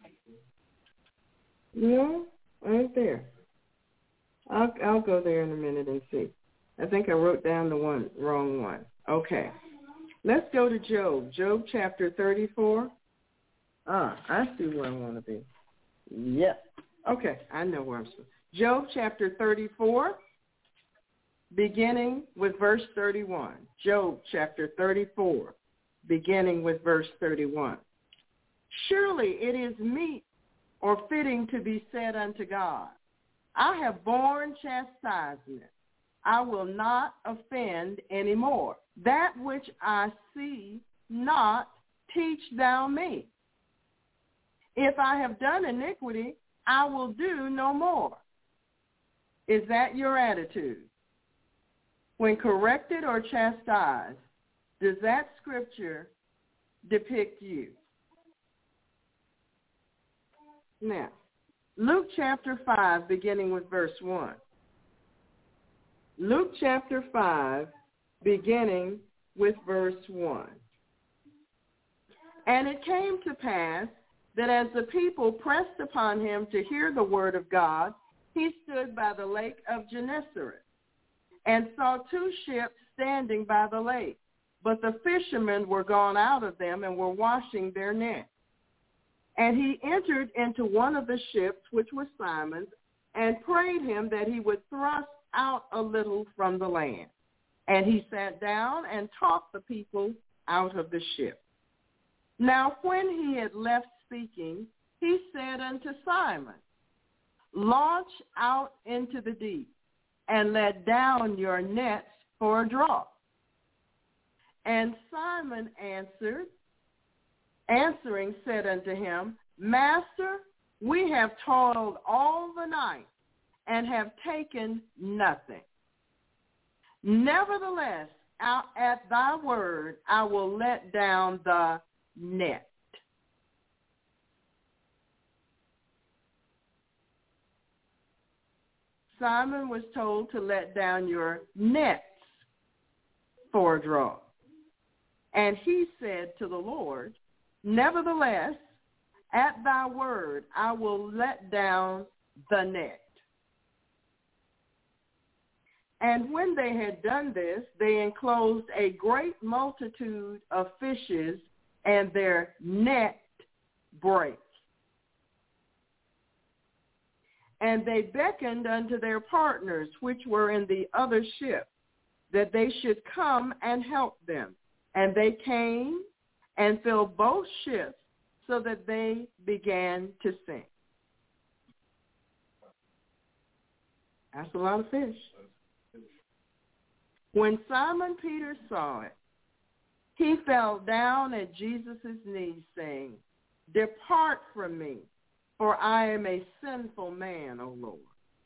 B: No, ain't there. I'll go there in a minute and see. I think I wrote down the wrong one. Okay. Let's go to Job. Job chapter 34. I see where I want to be. Yep. Okay, I know where I'm supposed to be. Job chapter 34, beginning with verse 31. Job chapter 34, beginning with verse 31. Surely it is meet or fitting to be said unto God, I have borne chastisement. I will not offend any more. That which I see not, teach thou me. If I have done iniquity, I will do no more. Is that your attitude? When corrected or chastised, does that scripture depict you? Now, Luke chapter 5, beginning with verse 1. Luke chapter 5, beginning with verse 1. And it came to pass that as the people pressed upon him to hear the word of God, he stood by the lake of Gennesaret and saw two ships standing by the lake. But the fishermen were gone out of them and were washing their nets. And he entered into one of the ships, which was Simon's, and prayed him that he would thrust out a little from the land. And he sat down and taught the people out of the ship. Now when he had left speaking, he said unto Simon, launch out into the deep, and let down your nets for a draught. And Simon answering said unto him, Master, we have toiled all the night and have taken nothing. Nevertheless, at thy word, I will let down the net. Simon was told to let down your nets for a draught. And he said to the Lord, nevertheless, at thy word, I will let down the net. And when they had done this, they enclosed a great multitude of fishes, and their net brake. And they beckoned unto their partners, which were in the other ship, that they should come and help them. And they came and filled both ships, so that they began to sink. That's a lot of fish. When Simon Peter saw it, he fell down at Jesus' knees, saying, depart from me, for I am a sinful man, O Lord.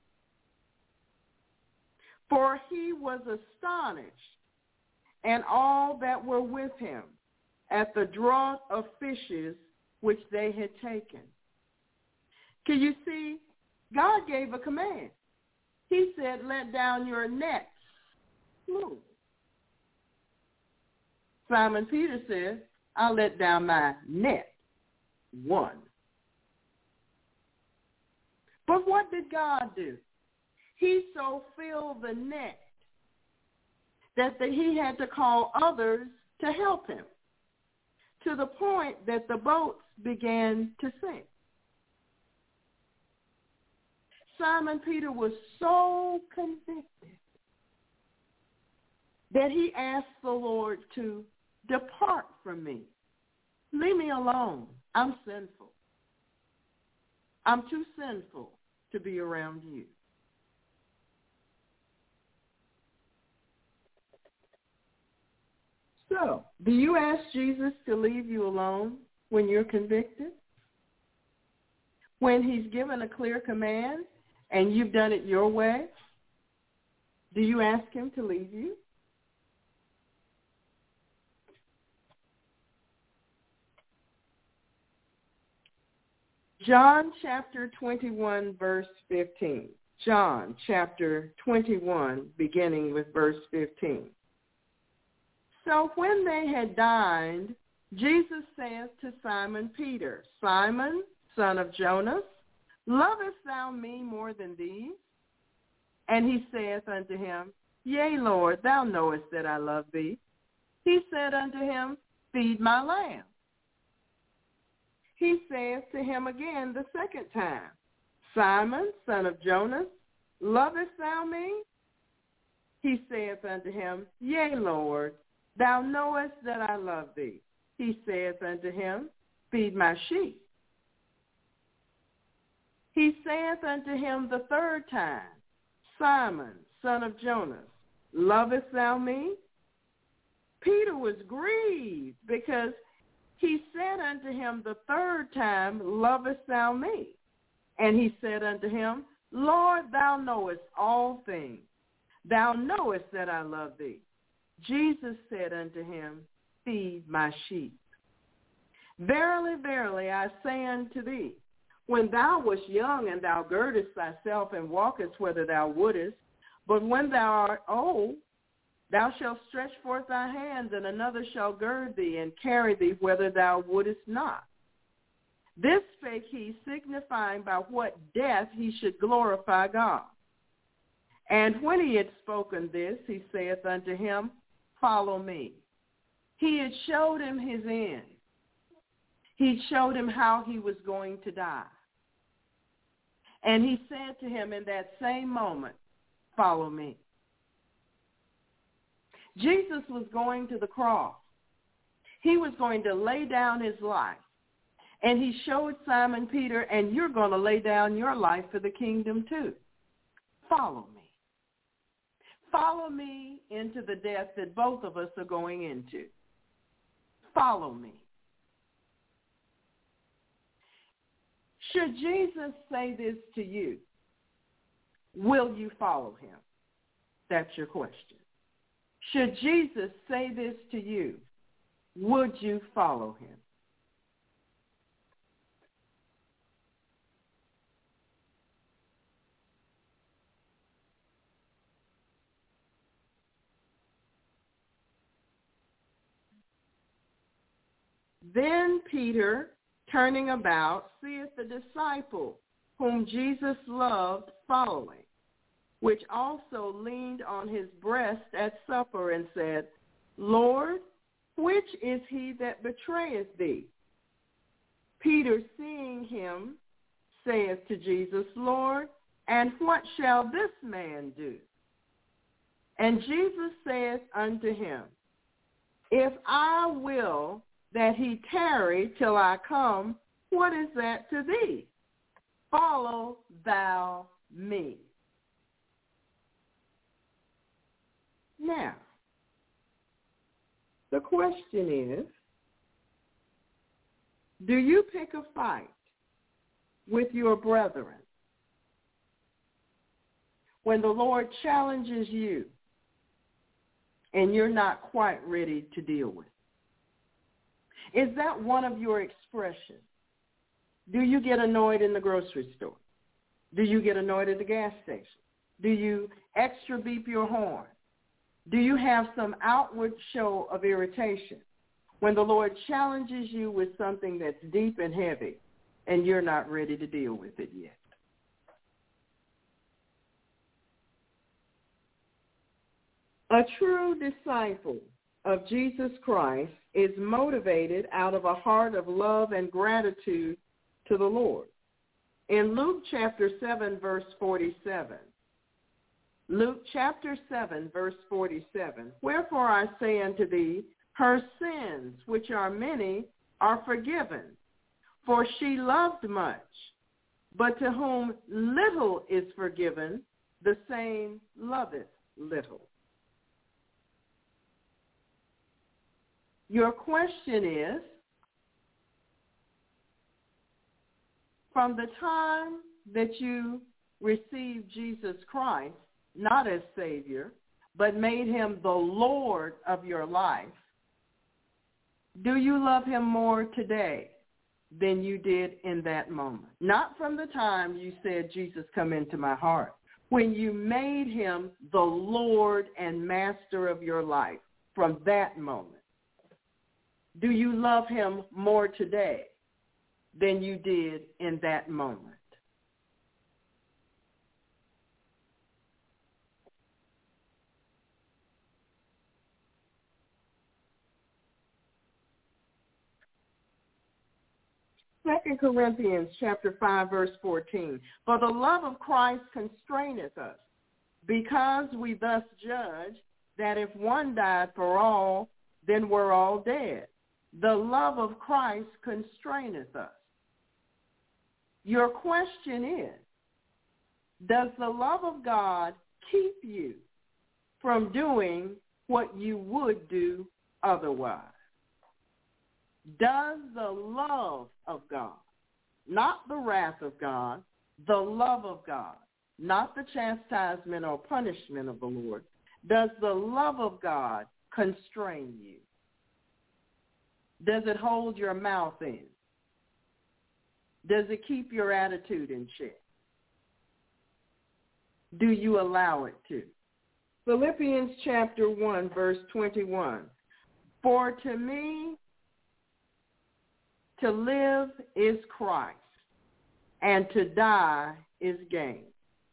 B: For he was astonished, and all that were with him, at the draught of fishes which they had taken. Can you see? God gave a command. He said, let down your nets. Move. Simon Peter said, I'll let down my net. One. But what did God do? He so filled the net that he had to call others to help him, to the point that the boats began to sink. Simon Peter was so convicted that he asked the Lord to depart from me. Leave me alone. I'm sinful. I'm too sinful to be around you. So, do you ask Jesus to leave you alone when you're convicted? When he's given a clear command and you've done it your way? Do you ask him to leave you? John chapter 21, verse 15. John chapter 21, beginning with verse 15. So when they had dined, Jesus saith to Simon Peter, Simon, son of Jonas, lovest thou me more than these? And he saith unto him, Yea, Lord, thou knowest that I love thee. He said unto him, Feed my lambs. He saith to him again the second time, Simon, son of Jonas, lovest thou me? He saith unto him, Yea, Lord, thou knowest that I love thee. He saith unto him, Feed my sheep. He saith unto him the third time, Simon, son of Jonas, lovest thou me? Peter was grieved because he said unto him the third time, Lovest thou me? And he said unto him, Lord, thou knowest all things. Thou knowest that I love thee. Jesus said unto him, Feed my sheep. Verily, verily, I say unto thee, when thou wast young and thou girdest thyself and walkest whither thou wouldest, but when thou art old, thou shalt stretch forth thy hands, and another shall gird thee and carry thee whither thou wouldest not. This spake he, signifying by what death he should glorify God. And when he had spoken this, he saith unto him, Follow me. He had showed him his end. He showed him how he was going to die. And he said to him in that same moment, follow me. Jesus was going to the cross. He was going to lay down his life. And he showed Simon Peter, and you're going to lay down your life for the kingdom too. Follow me. Follow me into the death that both of us are going into. Follow me. Should Jesus say this to you, will you follow him? That's your question. Should Jesus say this to you, would you follow him? Then Peter, turning about, seeth the disciple whom Jesus loved following, which also leaned on his breast at supper and said, Lord, which is he that betrayeth thee? Peter, seeing him, saith to Jesus, Lord, and what shall this man do? And Jesus saith unto him, If I will that he tarry till I come, what is that to thee? Follow thou me. Now, the question is, do you pick a fight with your brethren when the Lord challenges you and you're not quite ready to deal with it? Is that one of your expressions? Do you get annoyed in the grocery store? Do you get annoyed at the gas station? Do you extra beep your horn? Do you have some outward show of irritation when the Lord challenges you with something that's deep and heavy and you're not ready to deal with it yet? A true disciple of Jesus Christ is motivated out of a heart of love and gratitude to the Lord. In Luke chapter 7, verse 47, Luke chapter 7, verse 47, Wherefore I say unto thee, her sins, which are many, are forgiven, for she loved much. But to whom little is forgiven, the same loveth little. Your question is, from the time that you received Jesus Christ, not as Savior, but made him the Lord of your life, do you love him more today than you did in that moment? Not from the time you said, Jesus, come into my heart. When you made him the Lord and master of your life, from that moment, do you love him more today than you did in that moment? 2 Corinthians chapter 5, verse 14. For the love of Christ constraineth us, because we thus judge that if one died for all, then we're all dead. The love of Christ constraineth us. Your question is, does the love of God keep you from doing what you would do otherwise? Does the love of God, not the wrath of God, the love of God, not the chastisement or punishment of the Lord, does the love of God constrain you? Does it hold your mouth in? Does it keep your attitude in check? Do you allow it to? Philippians chapter 1, verse 21. For to me, to live is Christ, and to die is gain.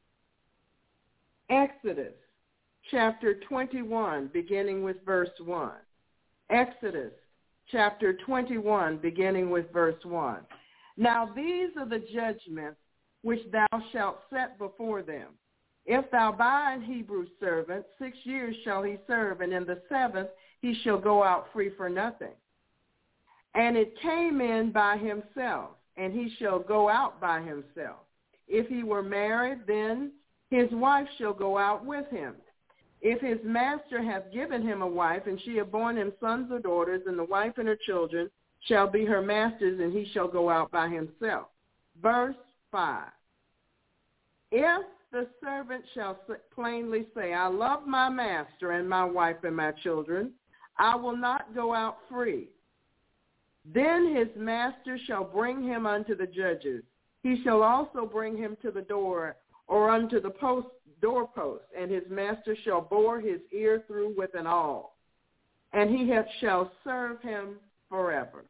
B: Exodus chapter 21, beginning with verse 1. Exodus chapter 21, beginning with verse 1. Now these are the judgments which thou shalt set before them. If thou buy an Hebrew servant, 6 years shall he serve, and in the 7th he shall go out free for nothing. And it came in by himself, and he shall go out by himself. If he were married, then his wife shall go out with him. If his master hath given him a wife, and she have borne him sons or daughters, and the wife and her children shall be her master's, and he shall go out by himself. Verse 5. If the servant shall plainly say, I love my master and my wife and my children, I will not go out free. Then his master shall bring him unto the judges. He shall also bring him to the door or unto the doorpost, and his master shall bore his ear through with an awl, and he shall serve him forever.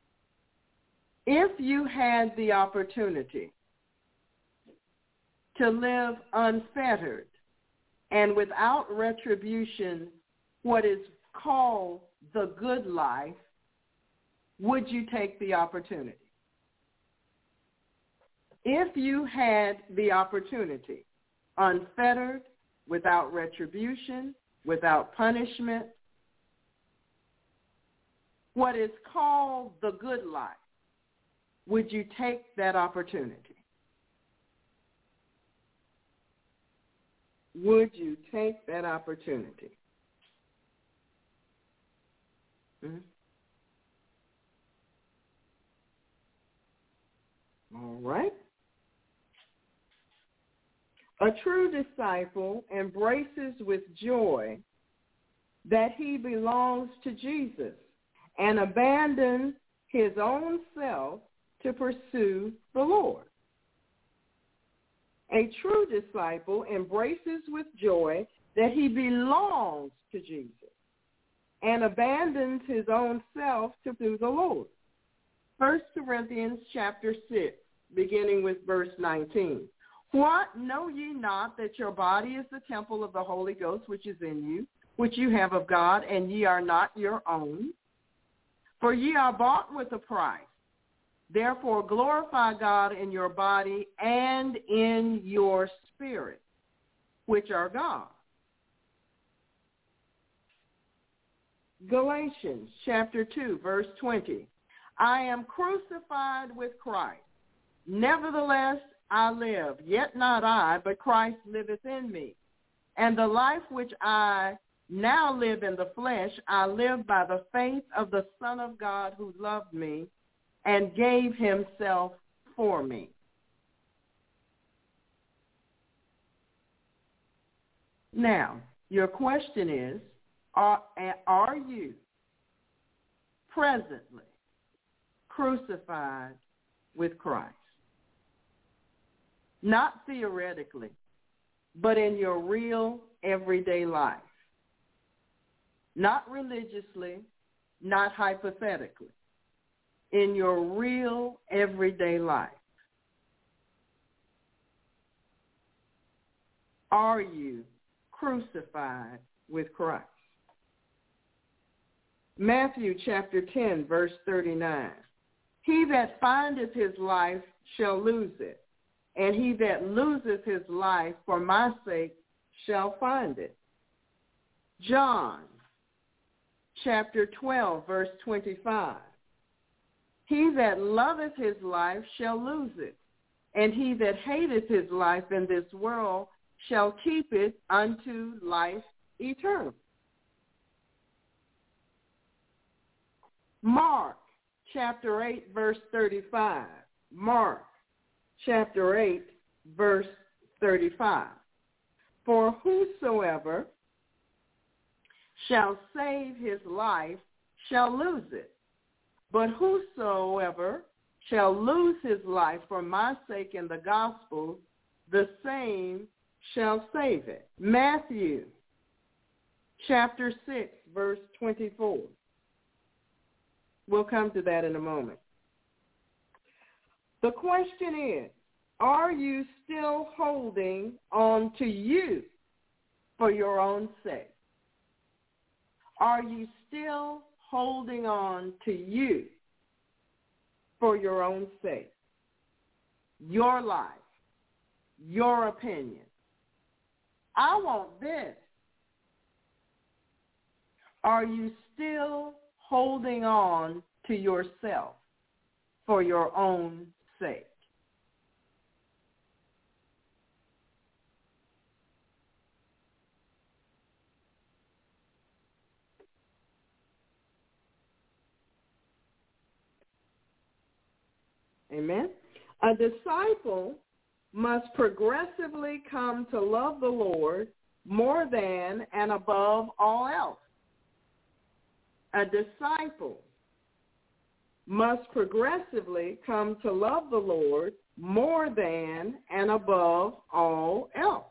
B: If you had the opportunity to live unfettered and without retribution, what is called the good life, would you take the opportunity? If you had the opportunity, unfettered, without retribution, without punishment, what is called the good life, would you take that opportunity? Would you take that opportunity? All right. A true disciple embraces with joy that he belongs to Jesus and abandons his own self to pursue the Lord. A true disciple embraces with joy that he belongs to Jesus and abandons his own self to pursue the Lord. 1 Corinthians chapter 6, beginning with verse 19. What, know ye not that your body is the temple of the Holy Ghost which is in you, which you have of God, and ye are not your own? For ye are bought with a price. Therefore glorify God in your body and in your spirit, which are God. Galatians chapter 2, verse 20. I am crucified with Christ. Nevertheless, I live, yet not I, but Christ liveth in me. And the life which I now live in the flesh, I live by the faith of the Son of God who loved me and gave himself for me. Now, your question is, are you presently crucified with Christ? Not theoretically, but in your real everyday life. Not religiously, not hypothetically. In your real everyday life. Are you crucified with Christ? Matthew chapter 10, verse 39. He that findeth his life shall lose it, and he that loseth his life for my sake shall find it. John chapter 12, verse 25. He that loveth his life shall lose it, and he that hateth his life in this world shall keep it unto life eternal. Mark chapter 8, verse 35. Mark chapter 8, verse 35. For whosoever shall save his life shall lose it, but whosoever shall lose his life for my sake in the gospel, the same shall save it. Matthew chapter 6, verse 24. We'll come to that in a moment. The question is, are you still holding on to you for your own sake? Are you still holding on to you for your own sake? Your life, your opinion, I want this. Are you still holding on to yourself for your own sake? Amen. A disciple must progressively come to love the Lord more than and above all else. A disciple must progressively come to love the Lord more than and above all else.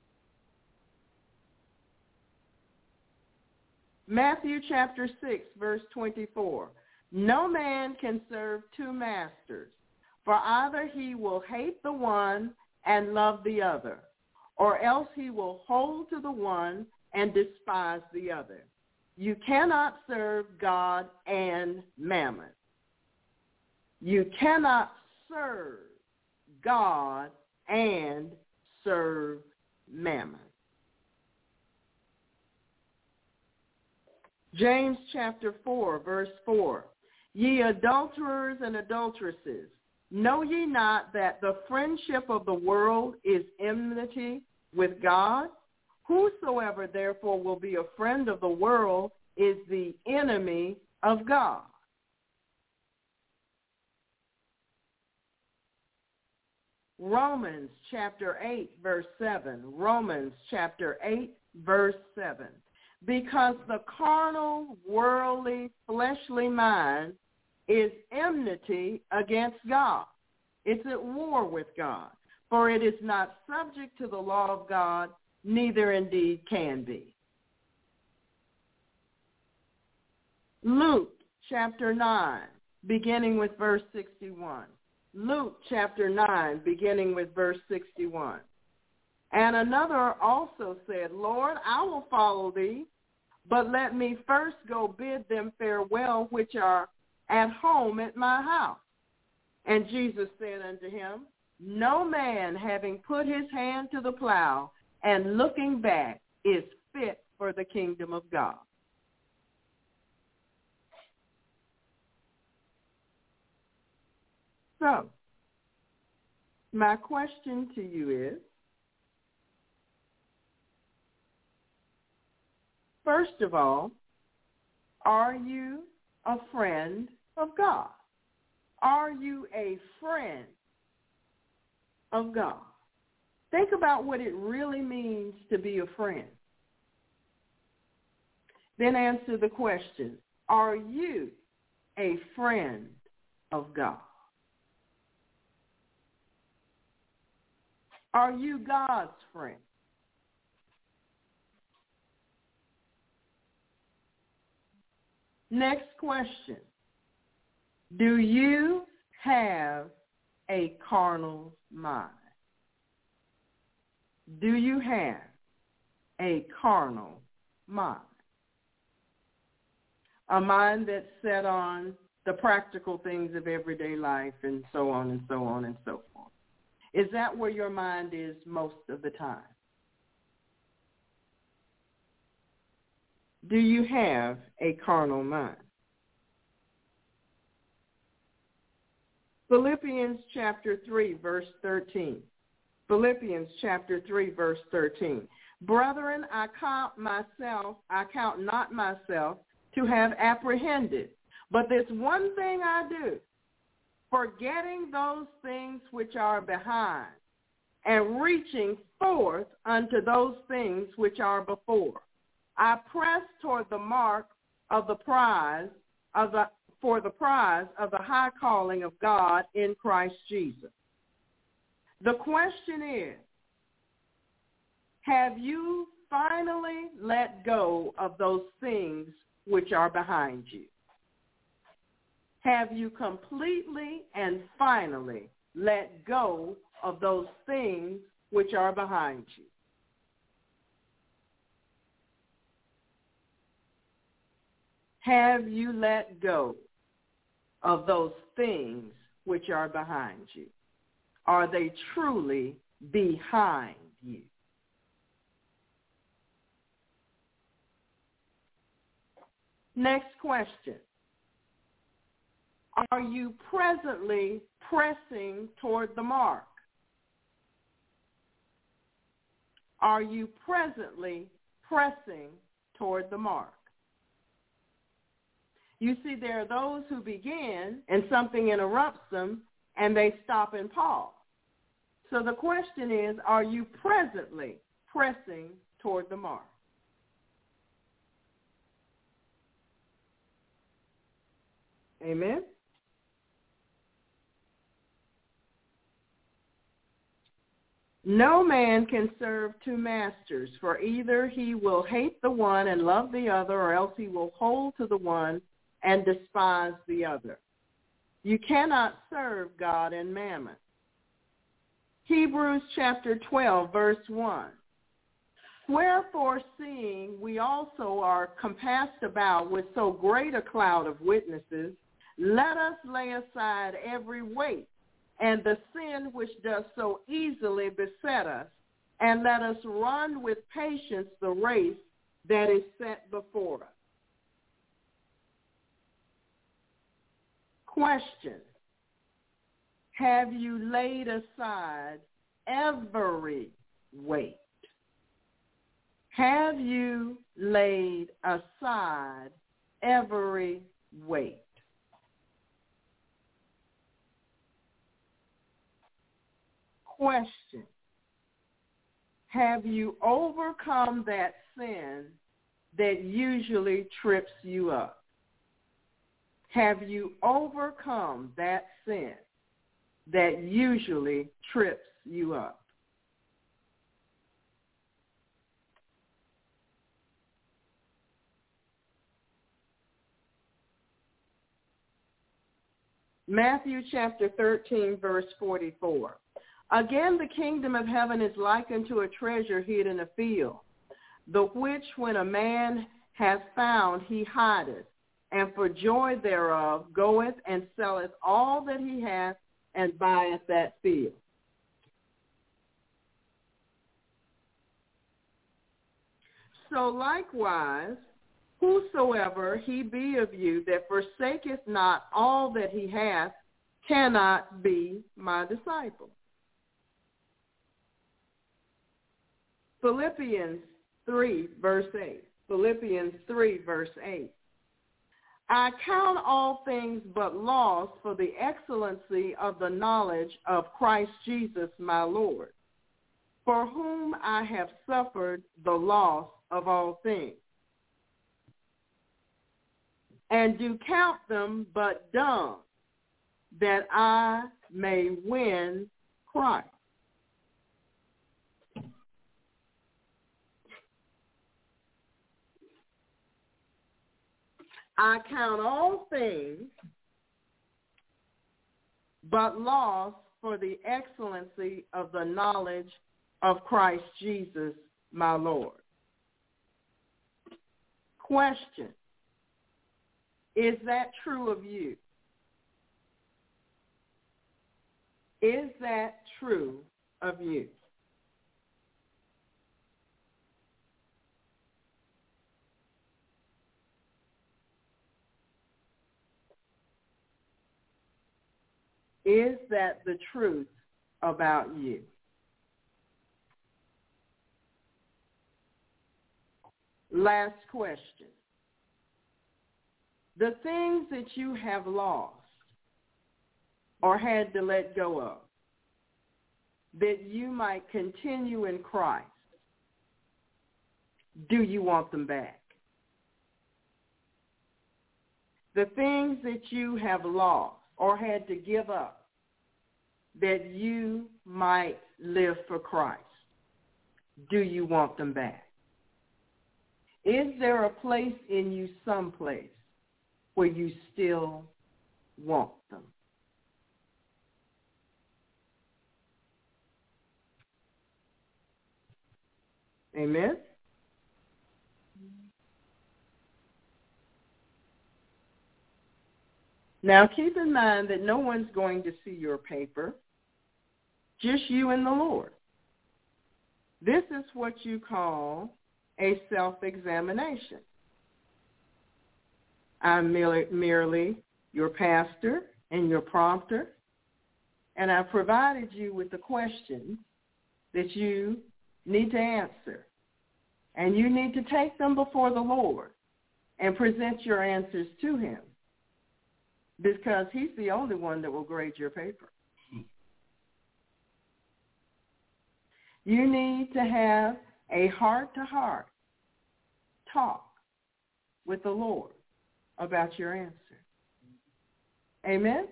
B: Matthew chapter 6, verse 24. No man can serve two masters, for either he will hate the one and love the other, or else he will hold to the one and despise the other. You cannot serve God and mammon. You cannot serve God and serve mammon. James chapter 4, verse 4. Ye adulterers and adulteresses, know ye not that the friendship of the world is enmity with God? Whosoever therefore will be a friend of the world is the enemy of God. Romans chapter 8, verse 7. Romans chapter 8, verse 7. Because the carnal, worldly, fleshly mind is enmity against God. It's at war with God. For it is not subject to the law of God, neither indeed can be. Luke chapter 9, beginning with verse 61. Luke chapter 9, beginning with verse 61. And another also said, Lord, I will follow thee, but let me first go bid them farewell which are at home at my house. And Jesus said unto him, no man having put his hand to the plow and looking back is fit for the kingdom of God. So, my question to you is, first of all, are you a friend of God? Are you a friend of God? Think about what it really means to be a friend. Then answer the question, are you a friend of God? Are you God's friend? Next question. Do you have a carnal mind? Do you have a carnal mind? A mind that's set on the practical things of everyday life and so on and so on and so forth. Is that where your mind is most of the time? Do you have a carnal mind? Philippians chapter 3, verse 13. Philippians chapter 3, verse 13. Brethren, I count not myself to have apprehended, but this one thing I do, forgetting those things which are behind, and reaching forth unto those things which are before. I press toward the mark of the prize for the prize of the high calling of God in Christ Jesus. The question is, have you finally let go of those things which are behind you? Have you completely and finally let go of those things which are behind you? Have you let go of those things which are behind you? Are they truly behind you? Next question. Are you presently pressing toward the mark? Are you presently pressing toward the mark? You see, there are those who begin and something interrupts them and they stop and pause. So the question is, are you presently pressing toward the mark? Amen. No man can serve two masters, for either he will hate the one and love the other, or else he will hold to the one and despise the other. You cannot serve God and mammon. Hebrews chapter 12, verse 1. Wherefore, seeing we also are compassed about with so great a cloud of witnesses, let us lay aside every weight and the sin which does so easily beset us, and let us run with patience the race that is set before us. Question. Have you laid aside every weight? Have you laid aside every weight? Question. Have you overcome that sin that usually trips you up? Have you overcome that sin that usually trips you up? Matthew chapter 13, verse 44. Again, the kingdom of heaven is likened to a treasure hid in a field, the which when a man hath found, he hideth, and for joy thereof goeth and selleth all that he hath, and buyeth that field. So likewise, whosoever he be of you that forsaketh not all that he hath cannot be my disciple. Philippians 3, verse 8. Philippians 3, verse 8. I count all things but loss for the excellency of the knowledge of Christ Jesus my Lord, for whom I have suffered the loss of all things, and do count them but dung, that I may win Christ. I count all things but loss for the excellency of the knowledge of Christ Jesus my Lord. Question. Is that true of you? Is that true of you? Is that the truth about you? Last question. The things that you have lost or had to let go of, that you might continue in Christ, do you want them back? The things that you have lost or had to give up, that you might live for Christ, do you want them back? Is there a place in you someplace where you still want them? Amen? Now keep in mind that no one's going to see your paper, just you and the Lord. This is what you call a self-examination. I'm merely your pastor and your prompter, and I've provided you with the questions that you need to answer. And you need to take them before the Lord and present your answers to him, because he's the only one that will grade your paper. You need to have a heart-to-heart talk with the Lord about your answer. Amen?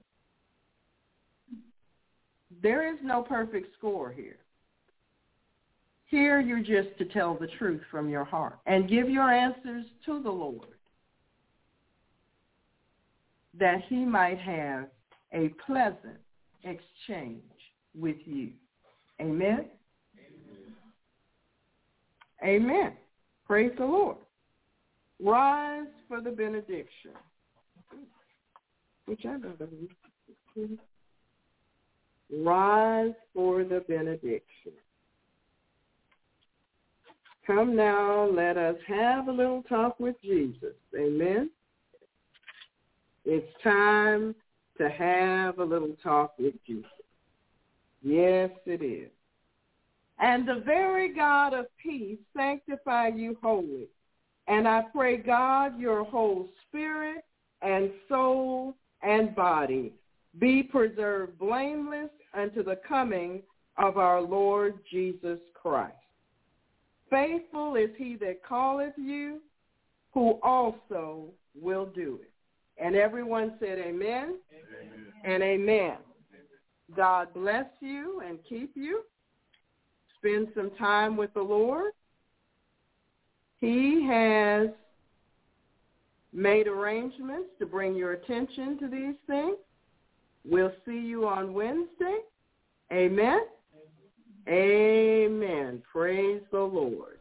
B: There is no perfect score here. Here you're just to tell the truth from your heart and give your answers to the Lord, that he might have a pleasant exchange with you. Amen? Amen. Amen. Praise the Lord. Rise for the benediction. Which I don't know. Rise for the benediction. Come now, let us have a little talk with Jesus. Amen. It's time to have a little talk with Jesus. Yes, it is. And the very God of peace sanctify you wholly. And I pray, God, your whole spirit and soul and body be preserved blameless unto the coming of our Lord Jesus Christ. Faithful is he that calleth you, who also will do it. And everyone said amen, amen. And amen. God bless you and keep you. Spend some time with the Lord. He has made arrangements to bring your attention to these things. We'll see you on Wednesday. Amen. Amen. Praise the Lord.